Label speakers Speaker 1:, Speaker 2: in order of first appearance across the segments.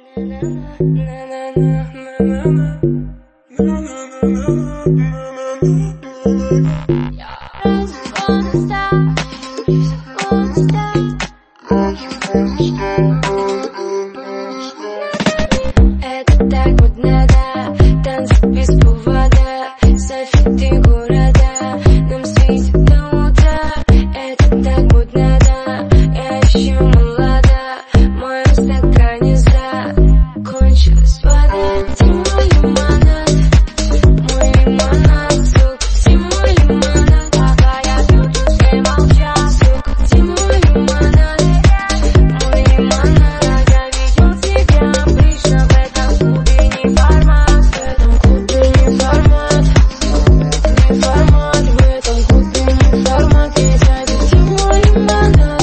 Speaker 1: Это так вот надо, танцы без повода, софиты города, нам светит до утра. Это так вот надо, я еще молода, в моем стакане закончилась вода. Ты мой лимонад, сука, ты мой лимонад, пока я пью, тут все молчат, сука, ты мой лимонад, я видел тебя обычно в этом клубе, не формат, в этом клубе не формат, в этом клубе не формат, и сзади ты мой лимонад.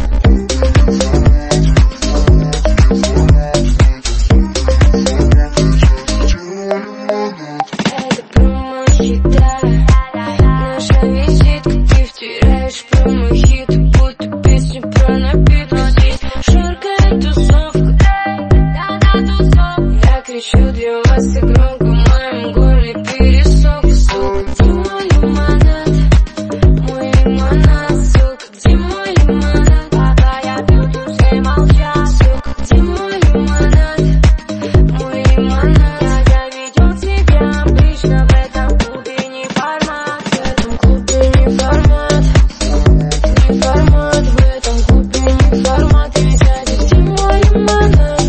Speaker 1: Это промо-хита, наша визитка, ты втираешь промо-хиты, будто песни про напитки. Здесь жаркая тусовка, я кричу для вас и громко, в моем горле пересох. Сука, где мой лимонад, сука, где мой лимонад, пока я пью, тут все молчат, сука, где мой лимонад, я видел тебя обычно в этом клубе, не формат, в этом клубе не формат, в этом клубе не формат, и сзади где мой лимонад.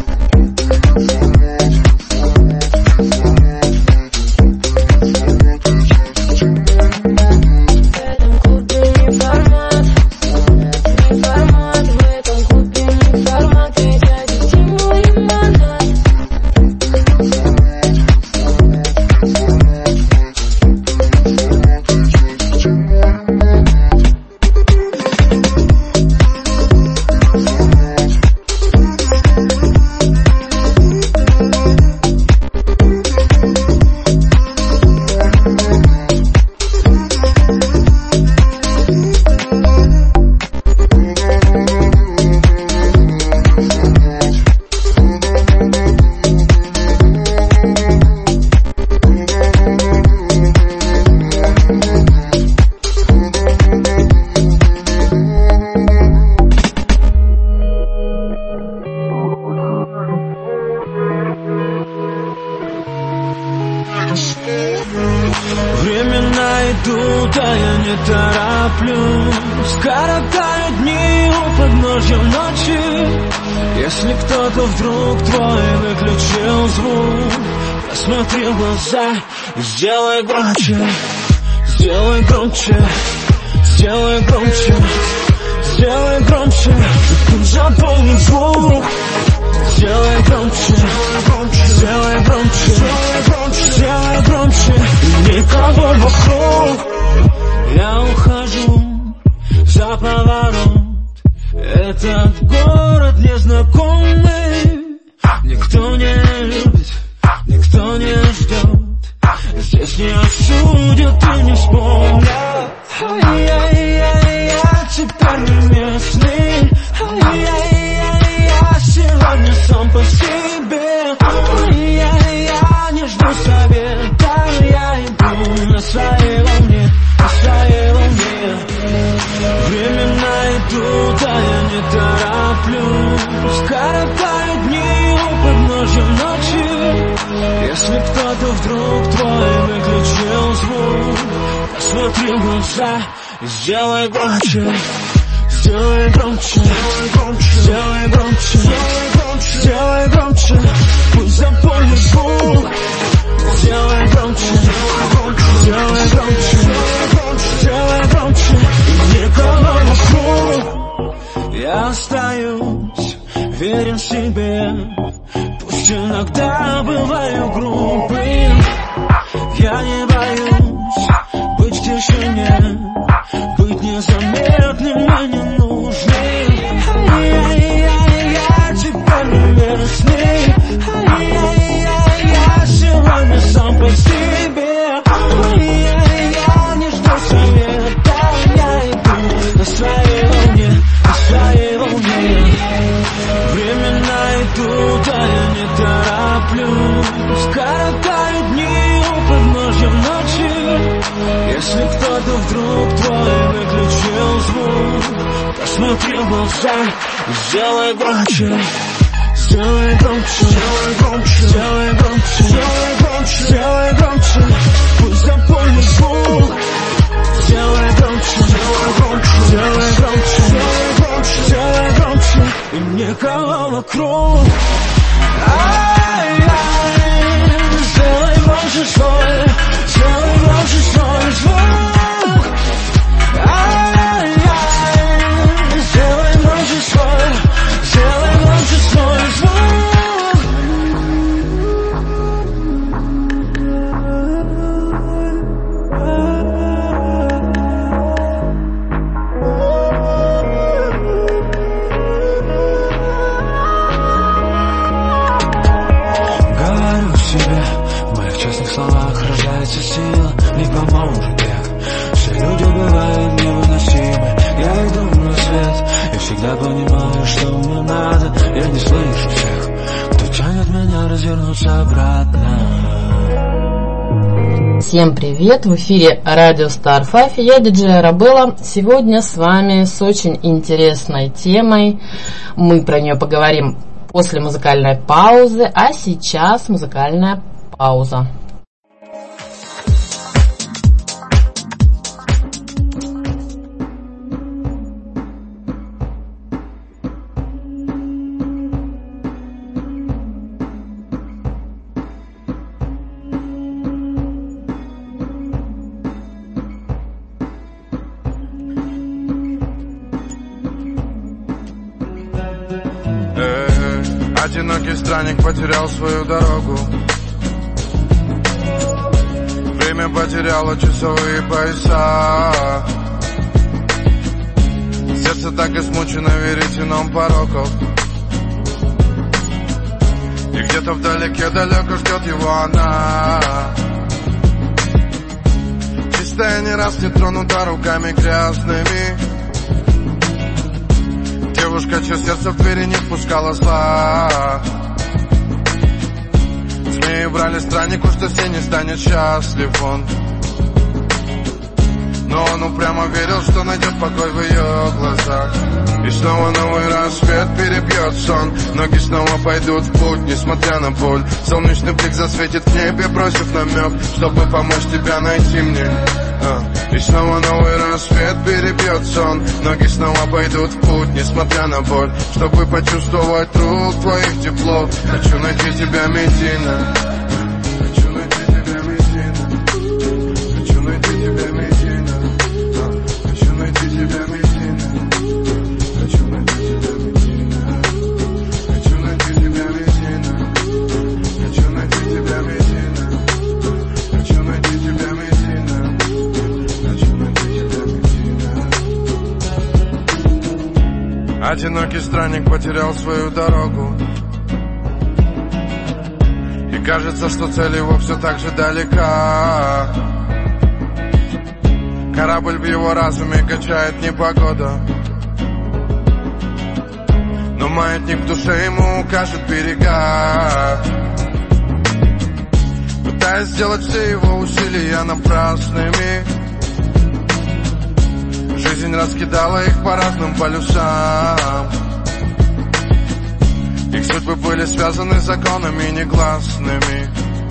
Speaker 1: В этом клубе не формат, в этом клубе не формат, и сзади где мой лимонад.
Speaker 2: Времена идут, а я не тороплюсь. Коротаю дни у подножья ночи. Если кто-то вдруг твой выключил звук, посмотри в глаза и сделай громче. Сделай громче, сделай громче, сделай громче. Тут заполнит звук. Сделай громче, сделай громче, сделай громче. Никого вокруг. Я ухожу за поворот. Этот город незнакомый. Никто не любит, никто не ждет. Здесь не осудят и не вспомнят. Я теперь не местный. Я сегодня сам по себе. Я не жду совета. Я иду на своей волне, на своей волне. Времена идут, а я не тороплюсь. Коротаю дни у подножья ночи. Если кто-то вдруг твой выключил звук, посмотри в глаза и сделай громче. Сделай громче, сделай громче, сделай громче. Пусть заполнит звук. Сделай громче, сделай громче, сделай громче. И никого вокруг. Я остаюсь верен себе. Пусть иногда бываю грубым. Я не боюсь быть в тишине, быть незаметным и ненужным. Я теперь не местный. Я сегодня сам по себе. Я не жду совета. Я иду на своей волне, на своей волне. Времена идут, а скоротают дни у подножья ночи. Если кто-то вдруг твой выключил звук, посмотри в глаза и сделай громче. Сделай громче, сделай громче, сделай громче, сделай громче, сделай громче. Пусть запомнит звук. Сделай громче, сделай громче, сделай громче, сделай громче, сделай громче. И никого вокруг. Сделай громче свой, сделай громче свой звук. Сделай громче свой, сделай громче свой звук. Говорю себе, в моих честных словах рождается сила, не поможет век. Все люди бывают невыносимы, я иду на свет. Я всегда понимаю, что мне надо. Я не слышу всех, кто тянет меня развернуться обратно.
Speaker 3: Всем привет! В эфире радио Star 5. Я диджей Арабелла. Сегодня с вами с очень интересной темой. Мы про нее поговорим после музыкальной паузы, а сейчас музыкальная пауза.
Speaker 4: Одинокий странник потерял свою дорогу. Время потеряло часовые пояса. Сердце так измучено веретеном пороков. И где-то вдалеке далеко ждет его она. Чистая, не раз не тронута руками грязными. Девушка, чье сердце в двери не впускала зла. Змеи врали страннику, что все не станет счастлив он. Но он упрямо верил, что найдет покой в ее глазах. И снова новый рассвет перебьет сон. Ноги снова пойдут в путь, несмотря на боль. Солнечный блик засветит в небе, бросив намек, чтобы помочь тебя найти мне. И снова новый рассвет перебьет сон. Ноги снова пойдут в путь, несмотря на боль, чтобы почувствовать рук твоих тепло. Хочу найти тебя, Медина. Хочу найти тебя, Медина. Хочу найти тебя, Медина. Хочу найти тебя, Медина. Хочу найти тебя, Медина. Хочу найти тебя, Медина. Хочу найти тебя, Медина. Хочу найти тебя, Медина. Одинокий странник потерял свою дорогу. И кажется, что цель его все так же далека. Корабль в его разуме качает непогода. Но маятник в душе ему укажет берега. Пытаясь сделать все его усилия напрасными, жизнь раскидала их по разным полюсам. Их судьбы были связаны законами негласными.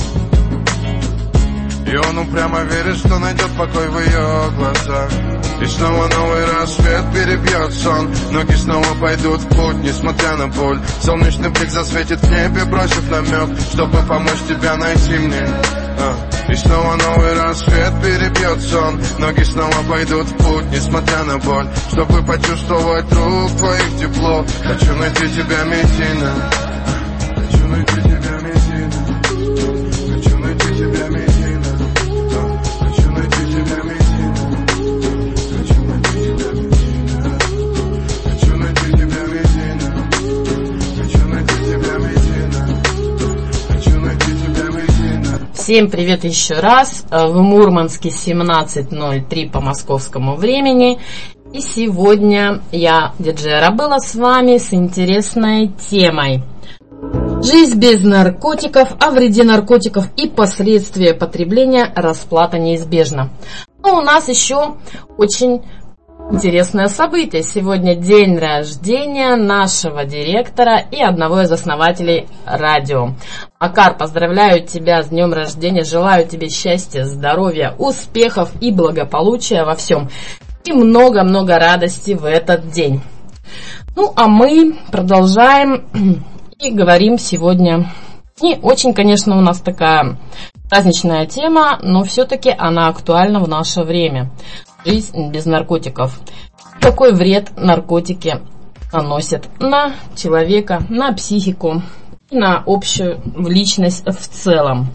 Speaker 4: И он упрямо верит, что найдет покой в ее глазах. И снова новый рассвет перебьет сон. Ноги снова пойдут в путь, несмотря на боль. Солнечный блик засветит в небе, бросив намек, чтобы помочь тебя найти мне. И снова новый рассвет перебьет сон. Ноги снова пойдут в путь, несмотря на боль, чтобы почувствовать рук твоих тепло. Хочу найти тебя, Медина. Хочу найти тебя, Медина. Хочу найти тебя, Медина. Хочу найти тебя, Медина. Хочу найти тебя, Медина. Хочу найти тебя, Медина. Хочу найти тебя, Медина. Хочу найти тебя, Медина.
Speaker 3: Всем привет еще раз. В Мурманске 17:03 по московскому времени. И сегодня я, диджей Арабелла, с вами с интересной темой. Жизнь без наркотиков, о вреде наркотиков и последствия потребления, расплата неизбежна. Но у нас еще очень интересное событие. Сегодня день рождения нашего директора и одного из основателей радио. Макар, поздравляю тебя с днем рождения, желаю тебе счастья, здоровья, успехов и благополучия во всем. И много-много радости в этот день. Ну, а мы продолжаем и говорим сегодня. Не очень, конечно, у нас такая праздничная тема, но все-таки она актуальна в наше время. Жизнь без наркотиков. Какой вред наркотики наносят на человека, на психику, на общую личность в целом.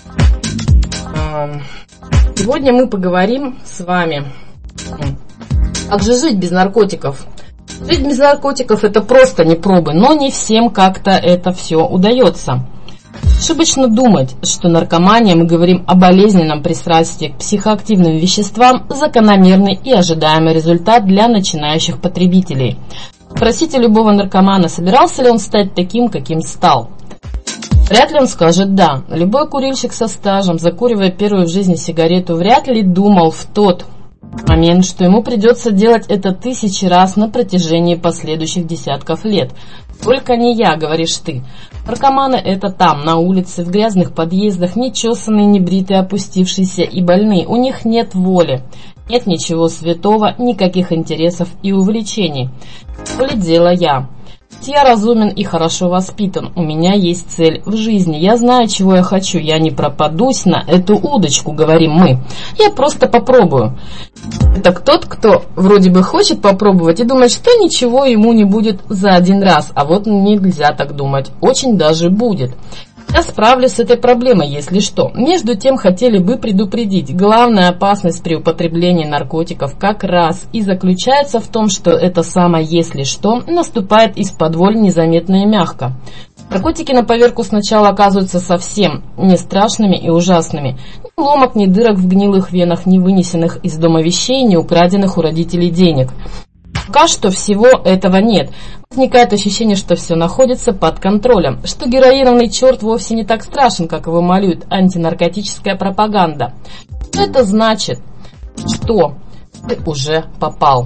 Speaker 3: Сегодня мы поговорим с вами, как же жить без наркотиков. Жить без наркотиков — это просто не пробы, но не всем как-то это все удается. Ошибочно думать, что наркомания, мы говорим о болезненном пристрастии к психоактивным веществам, закономерный и ожидаемый результат для начинающих потребителей. Спросите любого наркомана, собирался ли он стать таким, каким стал. Вряд ли он скажет «да». Любой курильщик со стажем, закуривая первую в жизни сигарету, вряд ли думал в тот момент, что ему придется делать это 1000 раз на протяжении последующих десятков лет. «Только не я», — говоришь ты. Наркоманы — это там, на улице, в грязных подъездах, нечесанные, небритые, опустившиеся и больные. У них нет воли, нет ничего святого, никаких интересов и увлечений. То ли дело я. Я разумен и хорошо воспитан. У меня есть цель в жизни. Я знаю, чего я хочу. Я не пропадусь на эту удочку, говорим мы. Я просто попробую. Это тот, кто вроде бы хочет попробовать и думает, что ничего ему не будет за один раз. А вот нельзя так думать. Очень даже будет. Я справлюсь с этой проблемой, если что. Между тем, хотели бы предупредить. Главная опасность при употреблении наркотиков как раз и заключается в том, что это самое «если что» наступает из-под-воль незаметно и мягко. Наркотики на поверку сначала оказываются совсем не страшными и ужасными. Ни ломок, ни дырок в гнилых венах, ни вынесенных из дома вещей, ни украденных у родителей денег. Пока что всего этого нет. Возникает ощущение, что все находится под контролем, что героиновый черт вовсе не так страшен, как его малюет антинаркотическая пропаганда. Это значит, что ты уже попал.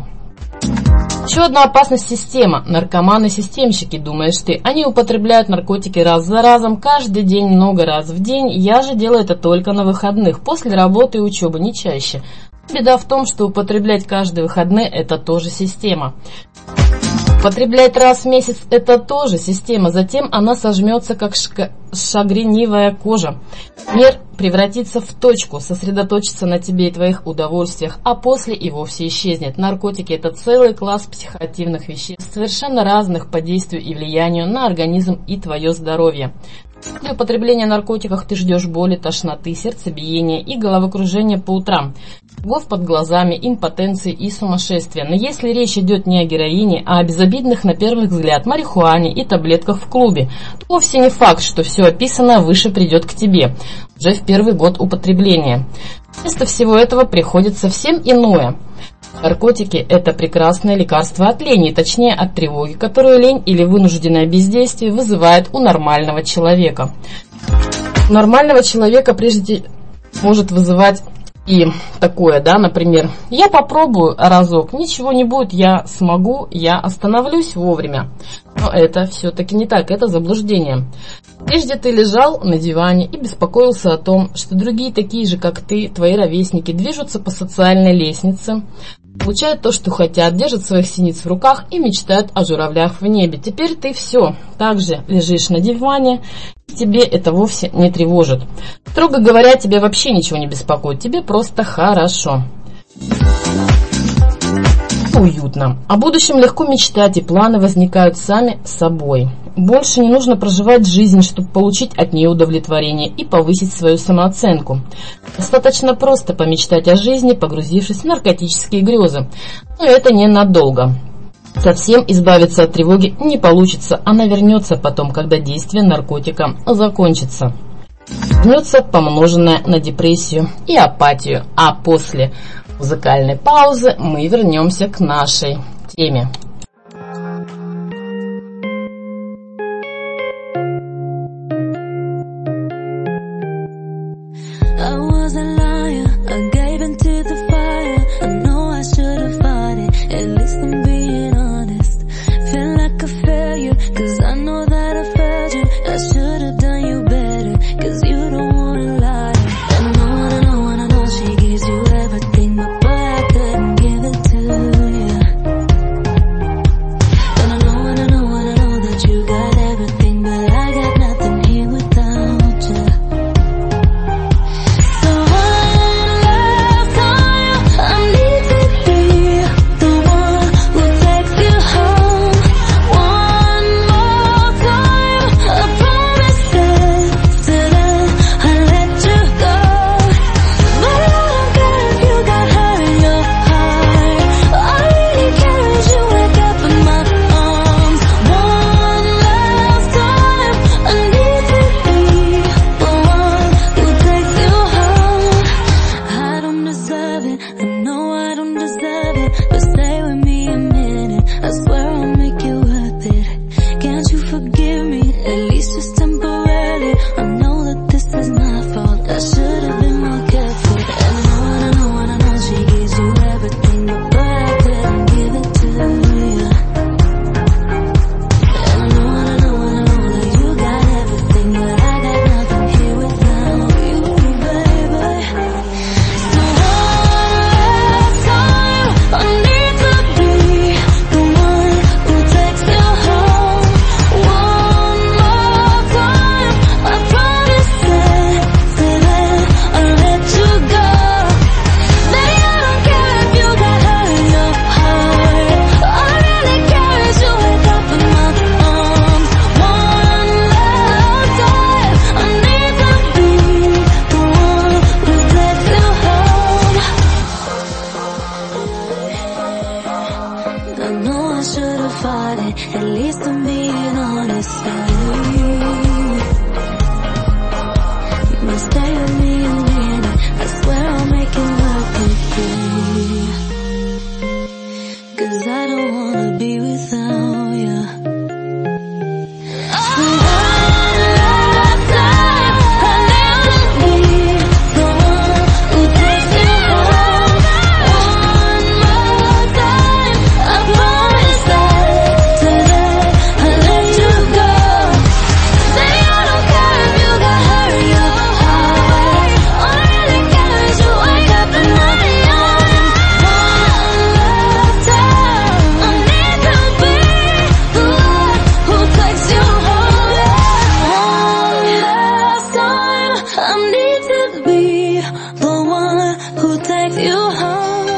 Speaker 3: Еще одна опасность — система. Наркоманы-системщики, думаешь ты. Они употребляют наркотики раз за разом, каждый день, много раз в день. Я же делаю это только на выходных, после работы и учебы, не чаще. Беда в том, что употреблять каждые выходные — это тоже система. Употреблять раз в месяц — это тоже система. Затем она сожмется, как шагренивая кожа. Мир превратится в точку, сосредоточится на тебе и твоих удовольствиях, а после и вовсе исчезнет. Наркотики — это целый класс психоактивных веществ, совершенно разных по действию и влиянию на организм и твое здоровье. При употреблении наркотиков ты ждешь боли, тошноты, сердцебиения и головокружения по утрам, кругов под глазами, импотенции и сумасшествия. Но если речь идет не о героине, а о безобидных на первый взгляд марихуане и таблетках в клубе, то вовсе не факт, что все описанное выше придет к тебе уже в первый год употребления. Вместо всего этого приходит совсем иное. Наркотики – это прекрасное лекарство от лени, точнее от тревоги, которую лень или вынужденное бездействие вызывает у нормального человека. У нормального человека прежде может вызывать и такое, да, например, я попробую разок, ничего не будет, я смогу, я остановлюсь вовремя. Но это все-таки не так, это заблуждение. Прежде ты лежал на диване и беспокоился о том, что другие такие же, как ты, твои ровесники, движутся по социальной лестнице, получают то, что хотят, держат своих синиц в руках и мечтают о журавлях в небе. Теперь ты все так же лежишь на диване, и тебе это вовсе не тревожит. Строго говоря, тебя вообще ничего не беспокоит, тебе просто хорошо. Уютно. О будущем легко мечтать, и планы возникают сами собой. Больше не нужно проживать жизнь, чтобы получить от нее удовлетворение и повысить свою самооценку. Достаточно просто помечтать о жизни, погрузившись в наркотические грезы. Но это ненадолго. Совсем избавиться от тревоги не получится, она вернется потом, когда действие наркотика закончится. Вернется помноженное на депрессию и апатию, а после музыкальной паузы мы вернемся к нашей теме.
Speaker 1: Peace just temporarily. I know that this is my fault. I should have been more careful. And I know she gives you everything, but I couldn't give it to you. And I know that you got everything, but I got nothing here without you, baby. So one last time, I need to be the one who takes you home. One more time, I promise that I'll let you go. Baby, I don't care if you got hurt in your heart. All I really care is you wake up in my arms. One last time, I need to be the one who takes you home. I know I should have fought it, at least I'm being honest. But stay with me a minute, I swear I'll make it work with you. 'Cause I don't wanna be without you. So one last time, I need to be the one who takes you home. One more time, I promise that today I'll let you go. Baby, I don't care if you got hurt in your heart. All I really care is you wake up in my arms. One last time, I need to be the one who takes you home. One last time, I need to be the one who takes you home.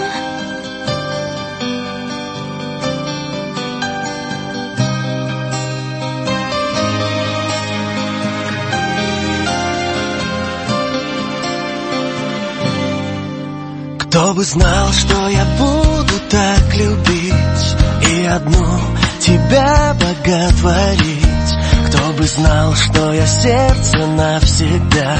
Speaker 2: Кто бы знал, что я буду так любить и одну тебя боготворить. Кто бы знал, что я сердце навсегда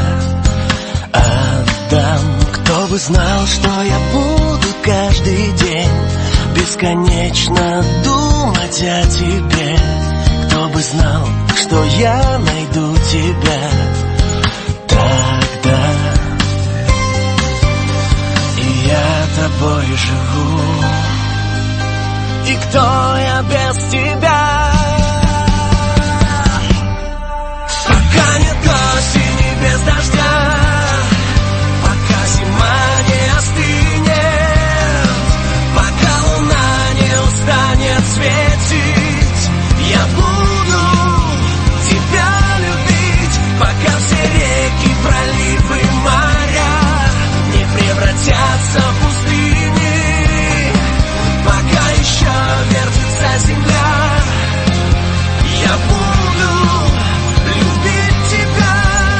Speaker 2: отдам. Кто бы знал, что я буду каждый день бесконечно думать о тебе. Кто бы знал, что я найду тебя тогда. Я тобой живу. И кто я без тебя? Пока нет осени без дождя, пока зима не остынет, пока луна не устанет светить, я буду тебя любить, пока все реки, проливы, моря не превратятся в пустыни, пока еще вертится земля, я буду любить тебя.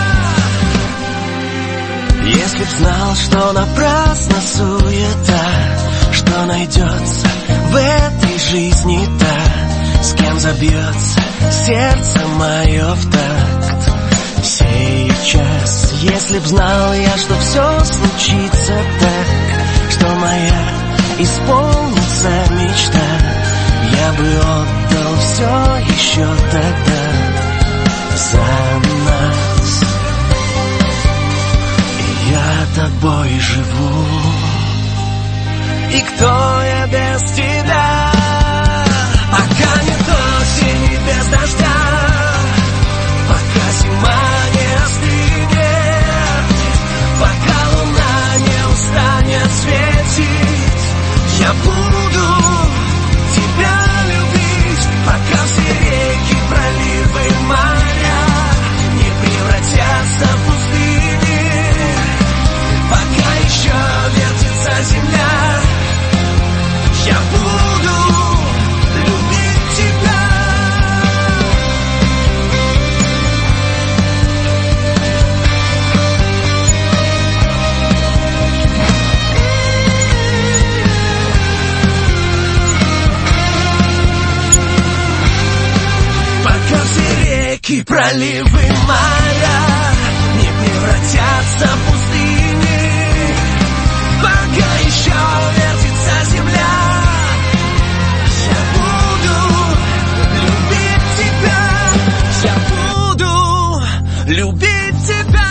Speaker 2: Если б знал, что напрасно суета, что найдется в этой жизни та, с кем забьется сердце мое в такт. Сейчас, если б знал я, что все случится так, что моя исполнится мечта, я бы отдал все еще тогда за нас. И я тобой живу. И кто я без тебя? Пока нет осени без дождя, пока зима не остынет, пока луна не устанет светить, я буду тебя любить, пока все реки, проливы, моря не превратятся в пустыни, пока еще вертится земля, я буду любить тебя. Пока все реки, проливы, моря не превратятся в пустыни, пока еще вертится земля, я буду любить тебя, я буду любить тебя.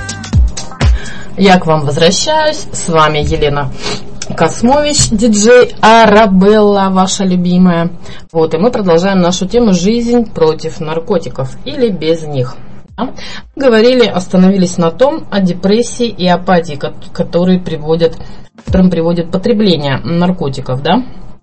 Speaker 3: Я к вам возвращаюсь. С вами Елена Космович, диджей Арабелла, ваша любимая. Вот, и мы продолжаем нашу тему «Жизнь против наркотиков» или без них. Да? Остановились на том, о депрессии и апатии, которым приводит потребление наркотиков, да?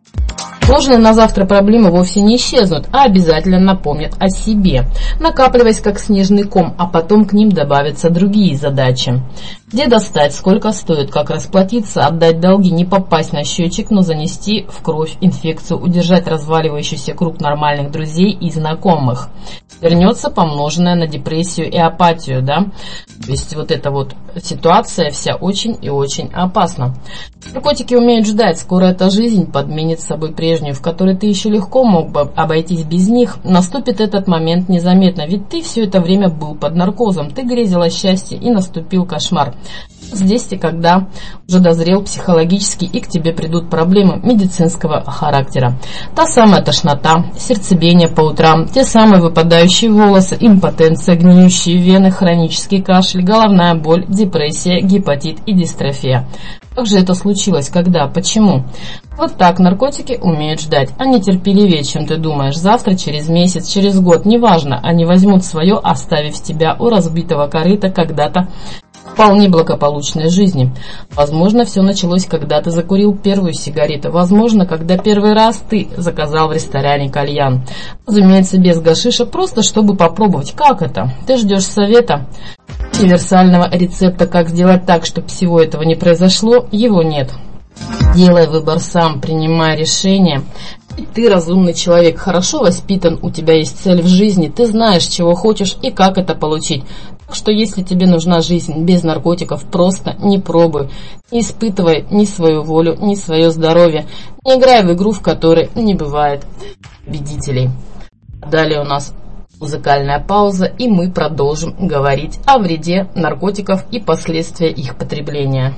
Speaker 3: Сложные на завтра проблемы вовсе не исчезнут, а обязательно напомнят о себе, накапливаясь как снежный ком, а потом к ним добавятся другие задачи. Где достать, сколько стоит, как расплатиться, отдать долги, не попасть на счетчик, но занести в кровь инфекцию, удержать разваливающийся круг нормальных друзей и знакомых. Вернется помноженная на депрессию и апатию, да? То есть вот эта вот ситуация вся очень и очень опасна. Наркотики умеют ждать, скоро эта жизнь подменит собой прежнюю, в которой ты еще легко мог бы обойтись без них. Наступит этот момент незаметно, ведь ты все это время был под наркозом, ты грезил о счастье и наступил кошмар. Здесь и когда уже дозрел психологически и к тебе придут проблемы медицинского характера. Та самая тошнота, сердцебиение по утрам, те самые выпадающие волосы, импотенция, гниющие вены, хронический кашель, головная боль, депрессия, гепатит и дистрофия. Как же это случилось? Когда? Почему? Вот так наркотики умеют ждать. Они терпеливее, чем ты думаешь. Завтра, через месяц, через год, неважно, они возьмут свое, оставив тебя у разбитого корыта когда-то вполне благополучной жизни. Возможно, все началось, когда ты закурил первую сигарету. Возможно, когда первый раз ты заказал в ресторане кальян. Разумеется, без гашиша, просто чтобы попробовать, как это. Ты ждешь совета, универсального рецепта, как сделать так, чтобы всего этого не произошло, его нет. Делай выбор сам, принимай решение. Ты разумный человек, хорошо воспитан, у тебя есть цель в жизни, ты знаешь, чего хочешь и как это получить. Так что если тебе нужна жизнь без наркотиков, просто не пробуй, не испытывай ни свою волю, ни свое здоровье, не играй в игру, в которой не бывает победителей. Далее у нас музыкальная пауза, и мы продолжим говорить о вреде наркотиков и последствия их потребления.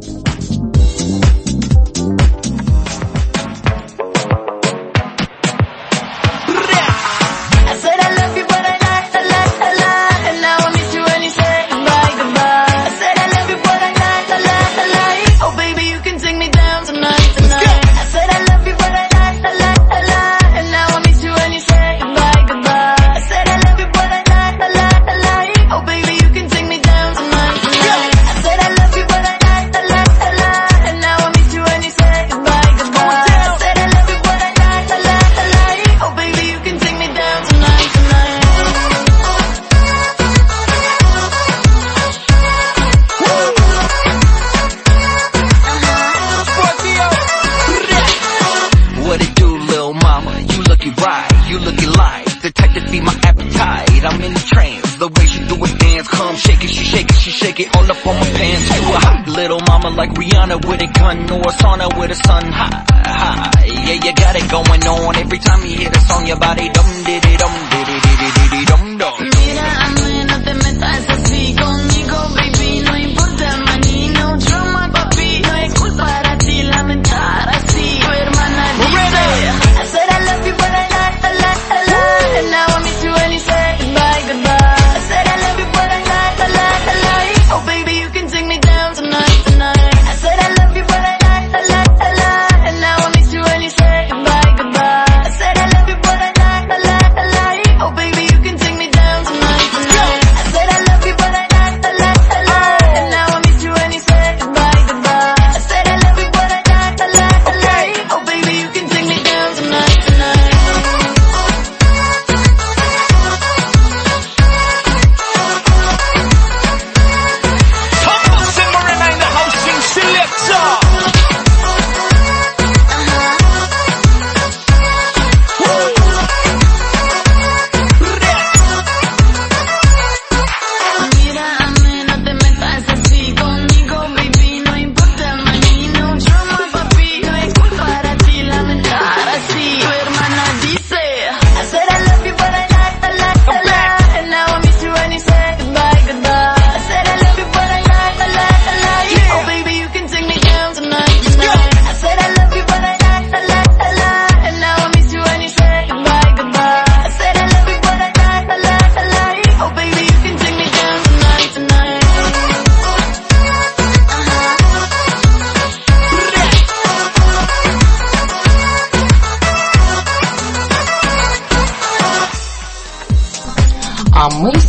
Speaker 2: Like Rihanna with a gun or a sauna with a sun high. Yeah, you got it going on. Every time you hear the song, your body dum diddy dum diddy diddy dum dum.
Speaker 5: Mira, amé, no te metas así conmigo, baby. No importa el maní, no drama, papi. No es culpa para ti lamentar así. Tu hermana dice, I said I love you, but I lie. And now I miss you when you say bye, goodbye. I said I love you, but I lie. Oh, baby, you can take me down tonight. Tonight.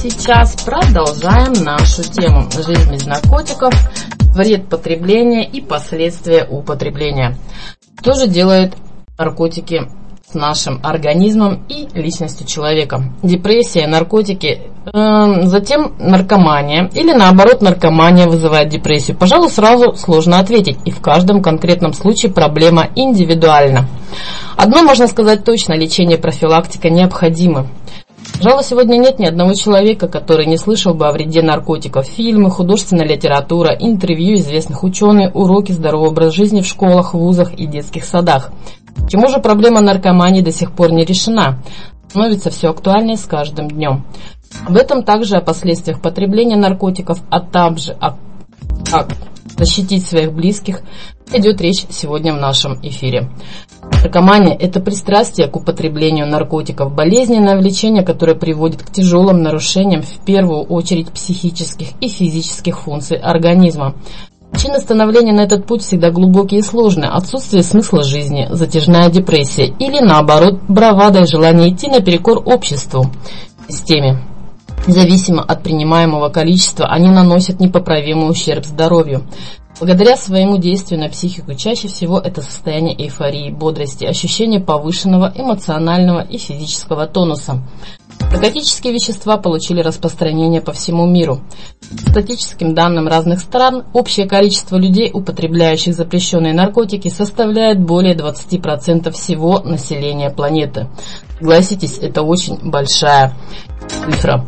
Speaker 3: сейчас продолжаем нашу тему «Жизнь без наркотиков. Вред потребления и последствия употребления». Что же делают наркотики с нашим организмом и личностью человека? Депрессия, наркотики, затем наркомания или наоборот наркомания вызывает депрессию? Пожалуй, сразу сложно ответить, и в каждом конкретном случае проблема индивидуальна. Одно можно сказать точно: лечение и профилактика необходимы. Пожалуй, сегодня нет ни одного человека, который не слышал бы о вреде наркотиков. Фильмы, художественная литература, интервью известных ученых, уроки здорового образа жизни в школах, вузах и детских садах. Почему же проблема наркомании до сих пор не решена? Становится все актуальнее с каждым днем. Об этом также, о последствиях потребления наркотиков, а также как защитить своих близких, идет речь сегодня в нашем эфире. Наркомания – это пристрастие к употреблению наркотиков, болезненное влечение, которое приводит к тяжелым нарушениям, в первую очередь психических и физических функций организма. Причины становления на этот путь всегда глубокие и сложные: отсутствие смысла жизни, затяжная депрессия или, наоборот, бравада и желание идти наперекор обществу, системе. Независимо от принимаемого количества, они наносят непоправимый ущерб здоровью. Благодаря своему действию на психику чаще всего это состояние эйфории, бодрости, ощущение повышенного эмоционального и физического тонуса. Наркотические вещества получили распространение по всему миру. По статистическим данным разных стран, общее количество людей, употребляющих запрещенные наркотики, составляет более 20% всего населения планеты. Согласитесь, это очень большая цифра.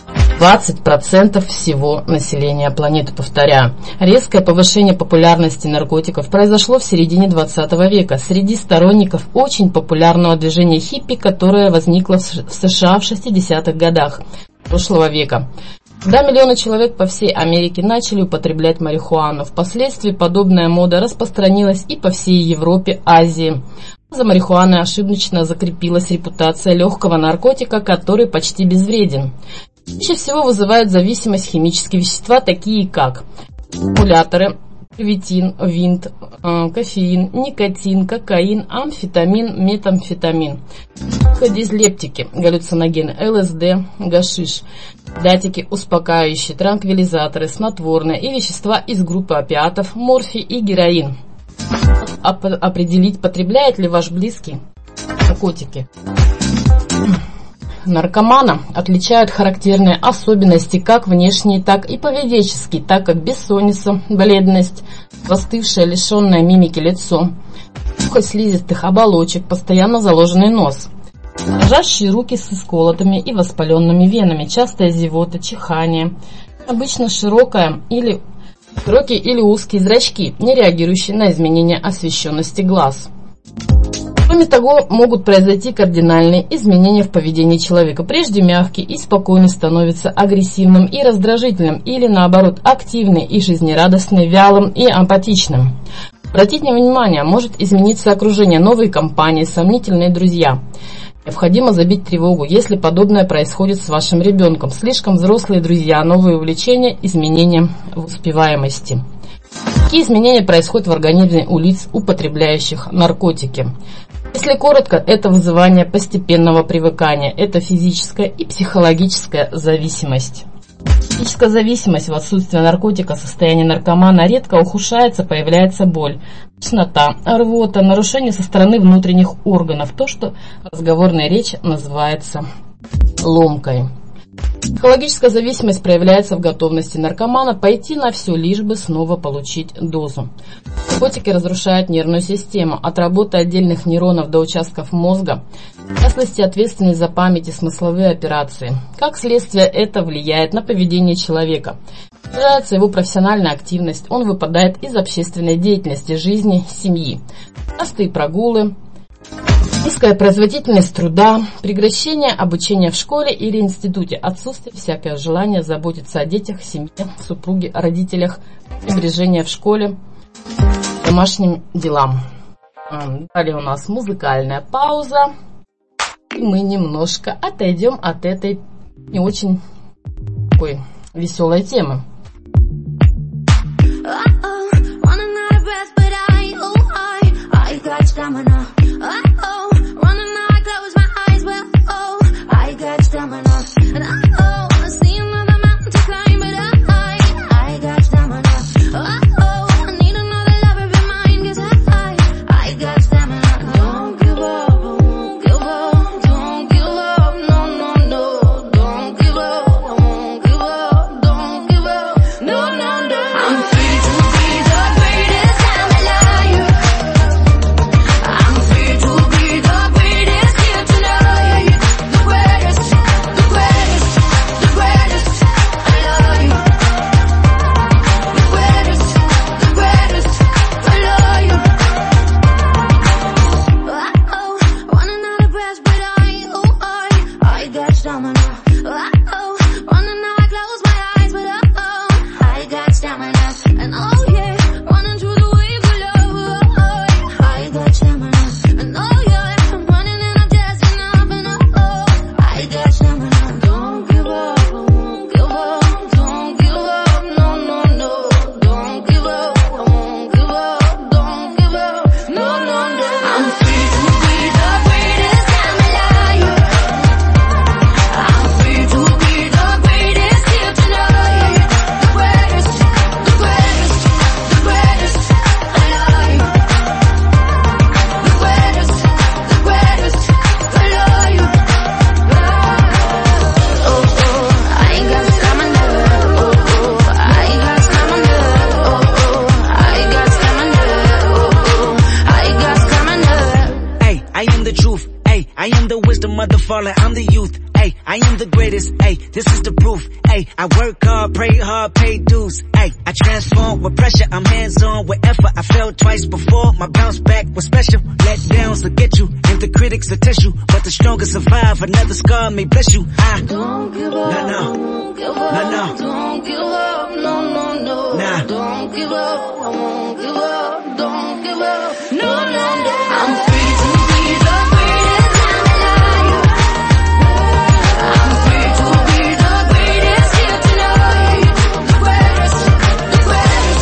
Speaker 3: 20% всего населения планеты, повторяю. Резкое повышение популярности наркотиков произошло в середине 20 века среди сторонников очень популярного движения хиппи, которое возникло в США в 60-х годах прошлого века. Когда миллионы человек по всей Америке начали употреблять марихуану, впоследствии подобная мода распространилась и по всей Европе, Азии. За марихуаной ошибочно закрепилась репутация легкого наркотика, который почти безвреден. Чаще всего вызывают зависимость химические вещества, такие как стимуляторы, ферритин, винт, кофеин, никотин, кокаин, амфетамин, метамфетамин, дизлептики, галлюциногены, ЛСД, гашиш, датики, успокаивающие, транквилизаторы, снотворные и вещества из группы опиатов, морфий и героин. Определить, потребляет ли ваш близкий наркотики. Наркомана отличают характерные особенности как внешние, так и поведенческие, так как бессонница, бледность, застывшее, лишенное мимики лицо, сухость слизистых оболочек, постоянно заложенный нос, дрожащие руки с исколотыми и воспаленными венами, частая зевота, чихание, обычно широкие или узкие зрачки, не реагирующие на изменения освещенности глаз. Кроме того, могут произойти кардинальные изменения в поведении человека. Прежде мягкий и спокойный становится агрессивным и раздражительным, или наоборот активный и жизнерадостный, вялым и апатичным. Обратите внимание, может измениться окружение, новые компании, сомнительные друзья. Необходимо забить тревогу, если подобное происходит с вашим ребенком. Слишком взрослые друзья, новые увлечения, изменения в успеваемости. Какие изменения происходят в организме у лиц, употребляющих наркотики? Если коротко, это вызывание постепенного привыкания, это физическая и психологическая зависимость. Физическая зависимость в отсутствии наркотика, состояние наркомана редко ухудшается, появляется боль, тошнота, рвота, нарушение со стороны внутренних органов, то, что разговорная речь называется ломкой. Психологическая зависимость проявляется в готовности наркомана пойти на все, лишь бы снова получить дозу. Наркотики разрушают нервную систему, от работы отдельных нейронов до участков мозга, в частности, ответственные за память и смысловые операции. Как следствие, это влияет на поведение человека. Снижается его профессиональная активность, он выпадает из общественной деятельности, жизни, семьи. Частые прогулы, низкая производительность труда, прекращение обучения в школе или институте, отсутствие всякого желания заботиться о детях, семье, супруге, родителях, пренебрежение в школе, домашним делам. Далее у нас музыкальная пауза, и мы немножко отойдем от этой не очень такой веселой темы.
Speaker 5: And I wanna see
Speaker 6: falling, I'm the youth. Ay, I am the greatest. Ay, this is the proof. Ay, I work hard, pray hard, pay dues. Ay, I transform with pressure. I'm hands on with effort. I failed twice before. My bounce back was special. Let downs will get you, and the critics will test you. But the strongest survive. Another scar may bless you. I don't give up. No, don't give up. No, don't give up. No. Nah. Don't give up. I won't give up. Don't give up. No. I'm free to be the greatest I'm alive. I'm free to be the greatest here tonight. The greatest alive. The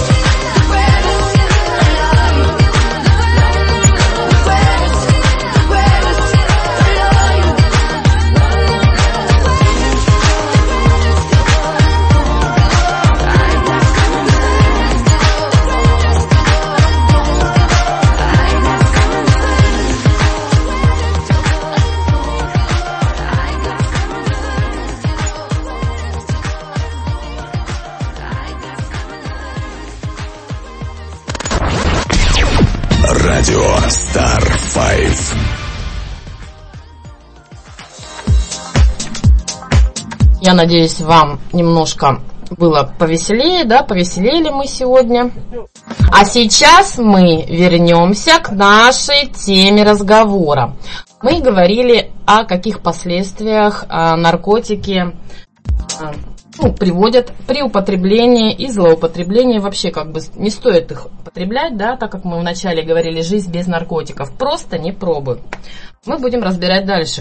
Speaker 2: Радио Star 5.
Speaker 3: Я надеюсь, вам немножко было повеселее, да, повеселели мы сегодня. А сейчас мы вернемся к нашей теме разговора. Мы говорили о каких последствиях наркотики приводят при употреблении и злоупотреблении. Вообще, как бы не стоит их употреблять, да, так как мы вначале говорили, жизнь без наркотиков. Просто не пробуй. Мы будем разбирать дальше,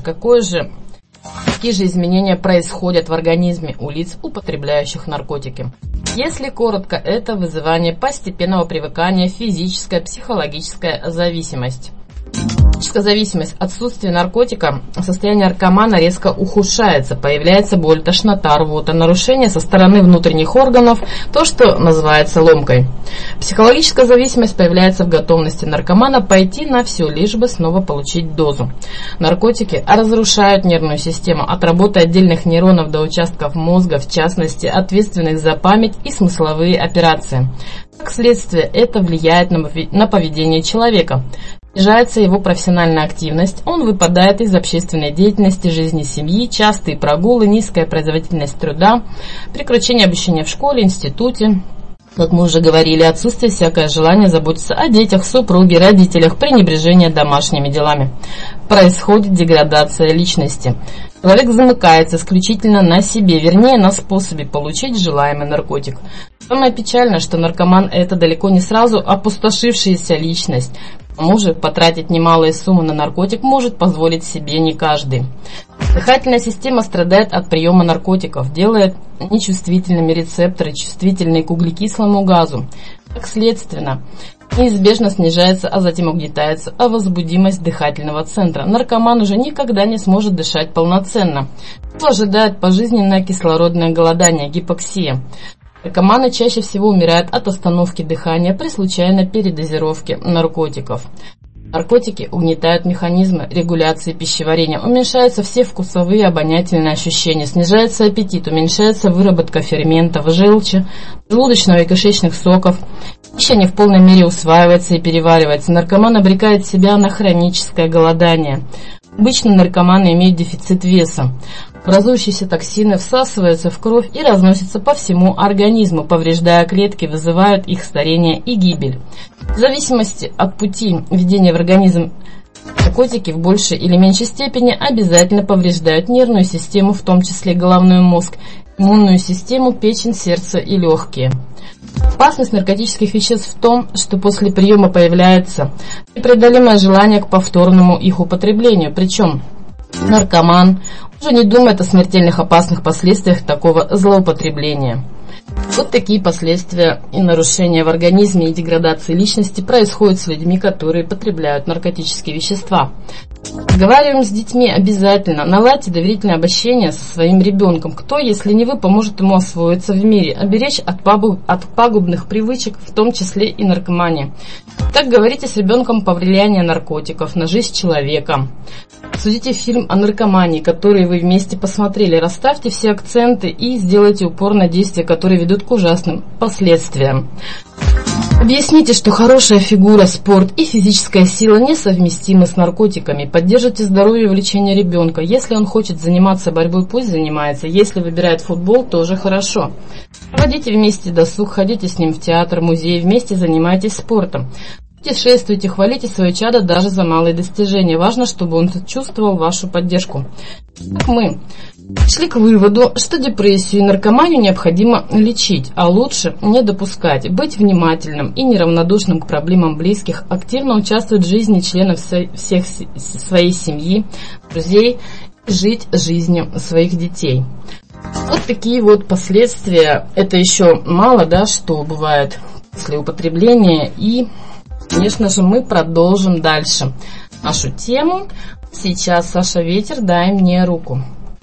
Speaker 3: какие же изменения происходят в организме у лиц, употребляющих наркотики. Если коротко, это вызывание постепенного привыкания, физическая, психологическая зависимость. Физическая зависимость, отсутствие наркотика, состояние наркомана резко ухудшается, появляется боль, тошнота, рвота, нарушение со стороны внутренних органов, то, что называется ломкой. Психологическая зависимость появляется в готовности наркомана пойти на все, лишь бы снова получить дозу. Наркотики разрушают нервную систему от работы отдельных нейронов до участков мозга, в частности, ответственных за память и смысловые операции. Как следствие, это влияет на поведение человека. Снижается его профессиональная активность, он выпадает из общественной деятельности, жизни семьи, частые прогулы, низкая производительность труда, прекращение обучения в школе, институте, как мы уже говорили, отсутствие всякое желание заботиться о детях, супруге, родителях, пренебрежение домашними делами. Происходит деградация личности. Человек замыкается исключительно на себе, вернее, на способе получить желаемый наркотик. Самое печальное, что наркоман – это далеко не сразу опустошившаяся личность. К тому же потратить немалые суммы на наркотик может позволить себе не каждый. Дыхательная система страдает от приема наркотиков, делает нечувствительными рецепторы, чувствительные к углекислому газу. Как следствие, неизбежно снижается, а затем угнетается возбудимость дыхательного центра. Наркоман уже никогда не сможет дышать полноценно. Его ожидает пожизненное кислородное голодание, гипоксия. Наркоманы чаще всего умирают от остановки дыхания при случайной передозировке наркотиков. Наркотики угнетают механизмы регуляции пищеварения, уменьшаются все вкусовые и обонятельные ощущения, снижается аппетит, уменьшается выработка ферментов, желчи, желудочного и кишечных соков, пища не в полной мере усваивается и переваривается, наркоман обрекает себя на хроническое голодание. Обычно наркоманы имеют дефицит веса. Образующиеся токсины всасываются в кровь и разносятся по всему организму, повреждая клетки, вызывают их старение и гибель. В зависимости от пути введения в организм наркотики в большей или меньшей степени обязательно повреждают нервную систему, в том числе головной мозг, иммунную систему, печень, сердце и легкие. Опасность наркотических веществ в том, что после приема появляется непреодолимое желание к повторному их употреблению, причем наркоман уже не думает о смертельных опасных последствиях такого злоупотребления. Вот такие последствия и нарушения в организме и деградации личности происходят с людьми, которые потребляют наркотические вещества. Разговариваем с детьми обязательно. Наладьте доверительное общение со своим ребенком. Кто, если не вы, поможет ему освоиться в мире, оберечь от пагубных привычек, в том числе и наркомании. Так говорите с ребенком по влиянию наркотиков на жизнь человека. Обсудите фильм о наркомании, который вы вместе посмотрели. Расставьте все акценты и сделайте упор на действия, которые ведут к ужасным последствиям. Объясните, что хорошая фигура, спорт и физическая сила несовместимы с наркотиками. Поддержите здоровье и увлечение ребенка. Если он хочет заниматься борьбой, пусть занимается. Если выбирает футбол, тоже хорошо. Проводите вместе досуг, ходите с ним в театр, музей, вместе занимайтесь спортом. Путешествуйте, хвалите свое чадо даже за малые достижения. Важно, чтобы он чувствовал вашу поддержку. Так мы пришли к выводу, что депрессию и наркоманию необходимо лечить, а лучше не допускать, быть внимательным и неравнодушным к проблемам близких, активно участвовать в жизни членов всех своей семьи, друзей, жить жизнью своих детей. Вот такие вот последствия. Это еще мало, да, что бывает после употребления. И, конечно же, мы продолжим дальше нашу тему. Сейчас Саша Ветер, дай мне руку.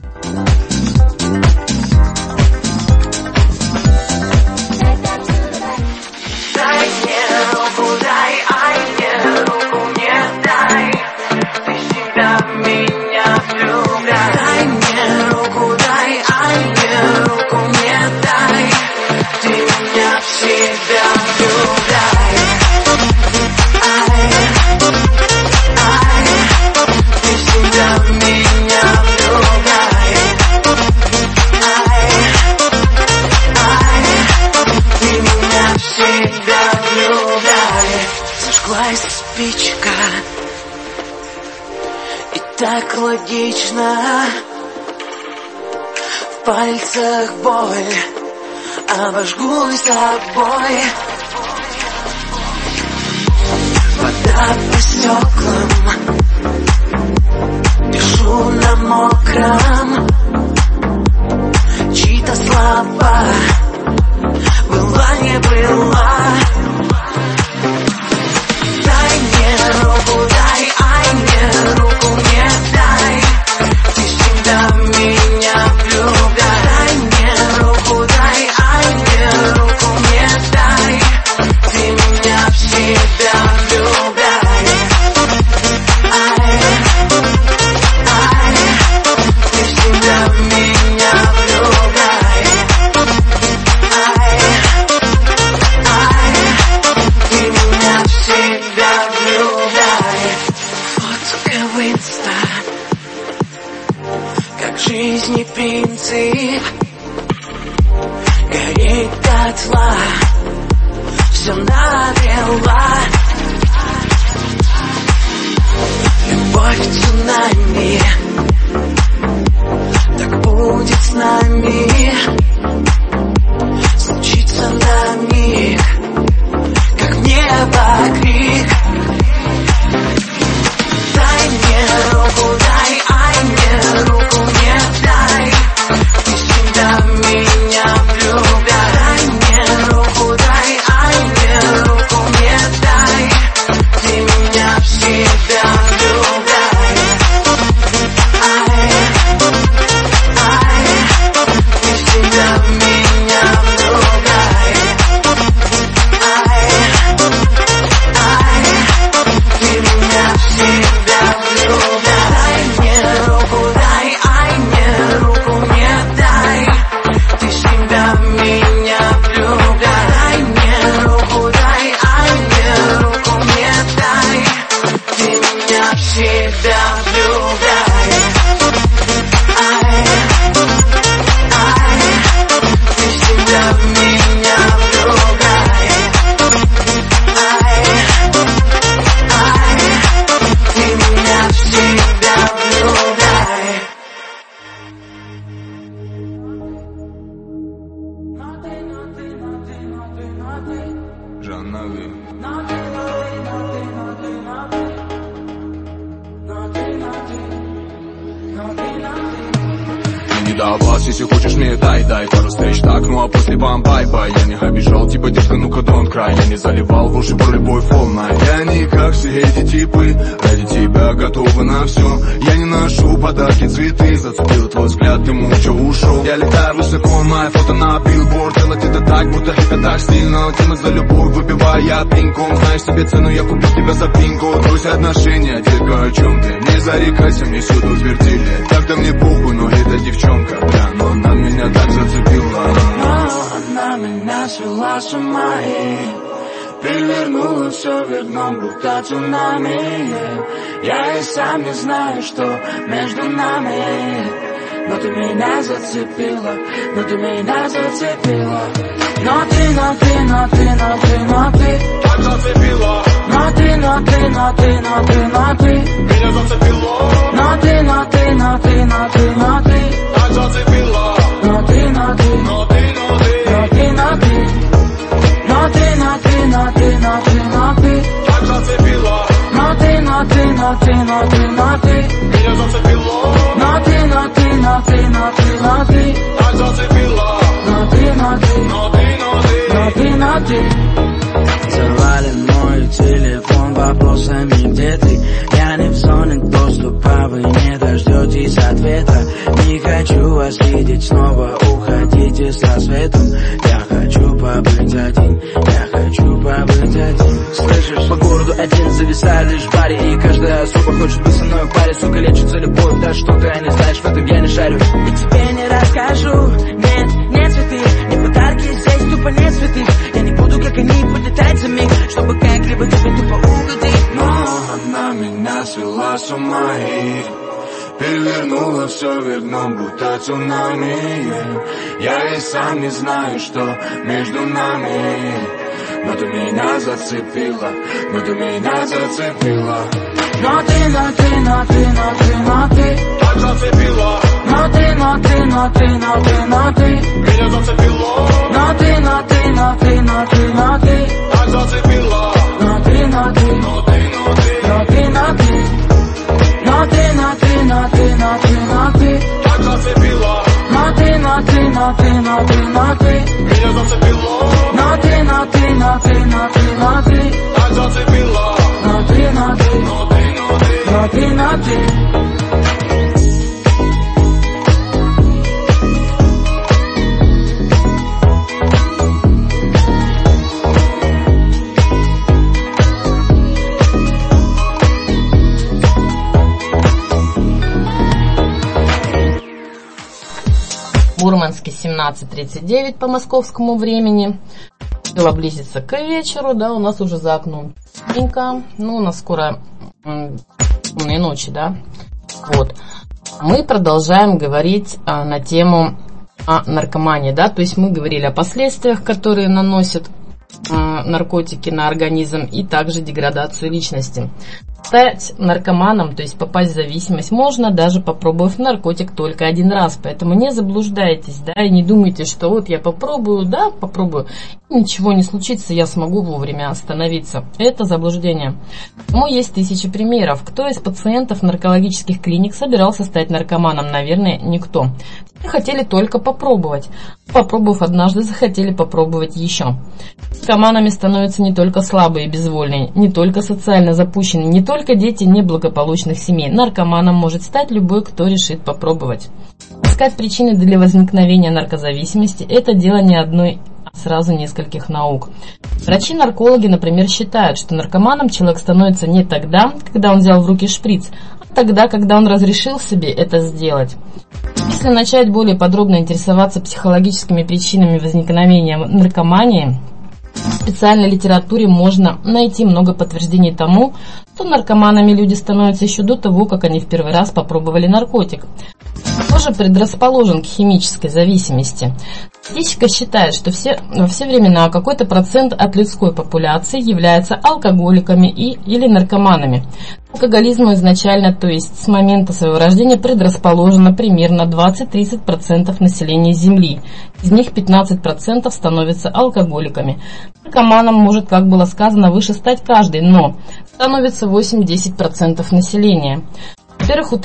Speaker 2: Спичка, и так логично. В пальцах боль, обожгусь тобой. Вода по стеклам, пишу на мокром. Чьи-то слова, была не была. Руку дай, ай, мне руку не дай. Ты всегда меня влюбляй. Дай мне руку дай, ай, мне руку не дай. Ты меня в себя влюбляй. Ай, ай, ты всегда меня влюбляй. Ай, ай, ты меня в себя влюбляй. Фотка в инста, как жизни принцип, гореть дотла, все навела. Любовь цунами, так будет с нами. Случится на миг, как небо крик. Дай мне руку, дай, ай, мне руку не дай. Ты всегда меня влюбляй. Дай мне руку, дай, ай, мне руку не дай. Ты меня в себя влюбляй. Ай, ай, ты всегда меня влюбляй. Ай, ай, ты меня в себя влюбляй. Дай мне руку, дай, ай, мне руку не дай. Ты всегда меня влюбляй. Дай мне руку, дай, ай, мне руку не дай. Ты меня в себя влюбляй. Ай, ай, ты всегда меня влюбляй. Ай, ай, ты меня в себя влюбляй.
Speaker 4: Жаннави. Не до вас, если хочешь мне дай пару встреч так, ну а после вам бай-бай. Я не обижал, типа детка, ну-ка don't cry. Я не заливал в уши про любовь волна. Я не как все эти типы, ради тебя готовы на все. Я не ношу подарки, цветы, зацепил твой взгляд, ты молча ушел. Я летаю высоко, мое фото на билборд. Делать это так, будто это так стильно. Тема за любовь, выпиваю я пинком. Знаешь себе цену, я куплю тебя за пинку. Брось отношения, детка, о чем ты? Не зарекайся, мне сюда утвердили. Так-то мне похуй, но эта девчонка, бля, но она меня так зацепила.
Speaker 2: Она меня свела с ума, перевернула все вверх дном, будто цунами. Я и сам не знаю, что между нами. Но ты меня зацепила, но ты меня зацепила. Но ты так зацепила. Но ты меня зацепила. Но ты так зацепила. Но ты так зацепила. Но ты меня зацепила. Так зацепила.
Speaker 7: Взорвали мой телефон вопросами, где ты? Я не в зоне доступа, вы не дождетесь ответа. Не хочу вас видеть снова, уходите с рассветом. Я хочу побыть один, Слышишь, по городу один зависаю лишь в баре, и каждая особа хочет быть со мной в паре. Сука, лечится любовь, да что ты не знаешь, в этом я не шарю. И тебе не расскажу, нет цветы, не подарки, здесь тупо нет святых. Я не буду, как они, подлетать за миг, чтобы как-либо тебе тупо угодить.
Speaker 2: Но она меня свела с ума и перевернула все вверх дном, будто цунами. Я и сам не знаю, что между нами. Но ты меня зацепила. Но ты так зацепила.
Speaker 7: Но ты так зацепила.
Speaker 2: Меня зацепила.
Speaker 7: Но ты
Speaker 2: Так зацепила.
Speaker 7: Но ты так
Speaker 2: зацепила. Меня зацепила. Так зацепила.
Speaker 3: Мурманске 17:39 по московскому времени. Дело близится к вечеру, да, у нас уже за окном темненько. Ну, у нас скоро темные ночи, да. Вот. Мы продолжаем говорить на тему о наркомании, да, то есть мы говорили о последствиях, которые наносят наркотики на организм, и также деградацию личности. Стать наркоманом, то есть попасть в зависимость, можно, даже попробовав наркотик только один раз. Поэтому не заблуждайтесь, да, и не думайте, что вот я попробую, да, попробую, и ничего не случится, я смогу вовремя остановиться. Это заблуждение. Но есть тысячи примеров. Кто из пациентов наркологических клиник собирался стать наркоманом? Наверное, никто. Все хотели только попробовать. Попробовав однажды, захотели попробовать еще. Наркоманами становятся не только слабые и безвольные, не только социально запущенные, не только дети неблагополучных семей. Наркоманом может стать любой, кто решит попробовать. Искать причины для возникновения наркозависимости – это дело не одной, а сразу нескольких наук. Врачи-наркологи, например, считают, что наркоманом человек становится не тогда, когда он взял в руки шприц, а тогда, когда он разрешил себе это сделать. Если начать более подробно интересоваться психологическими причинами возникновения наркомании, в специальной литературе можно найти много подтверждений тому, что наркоманами люди становятся еще до того, как они в первый раз попробовали наркотик. Кто же предрасположен к химической зависимости? Статистика считает, что во все времена какой-то процент от людской популяции является алкоголиками или наркоманами. К алкоголизму изначально, то есть с момента своего рождения, предрасположено примерно 20-30% населения Земли. Из них 15% становятся алкоголиками. Наркоманом может, как было сказано выше, стать каждый, но становится 8-10% населения. Во-первых, у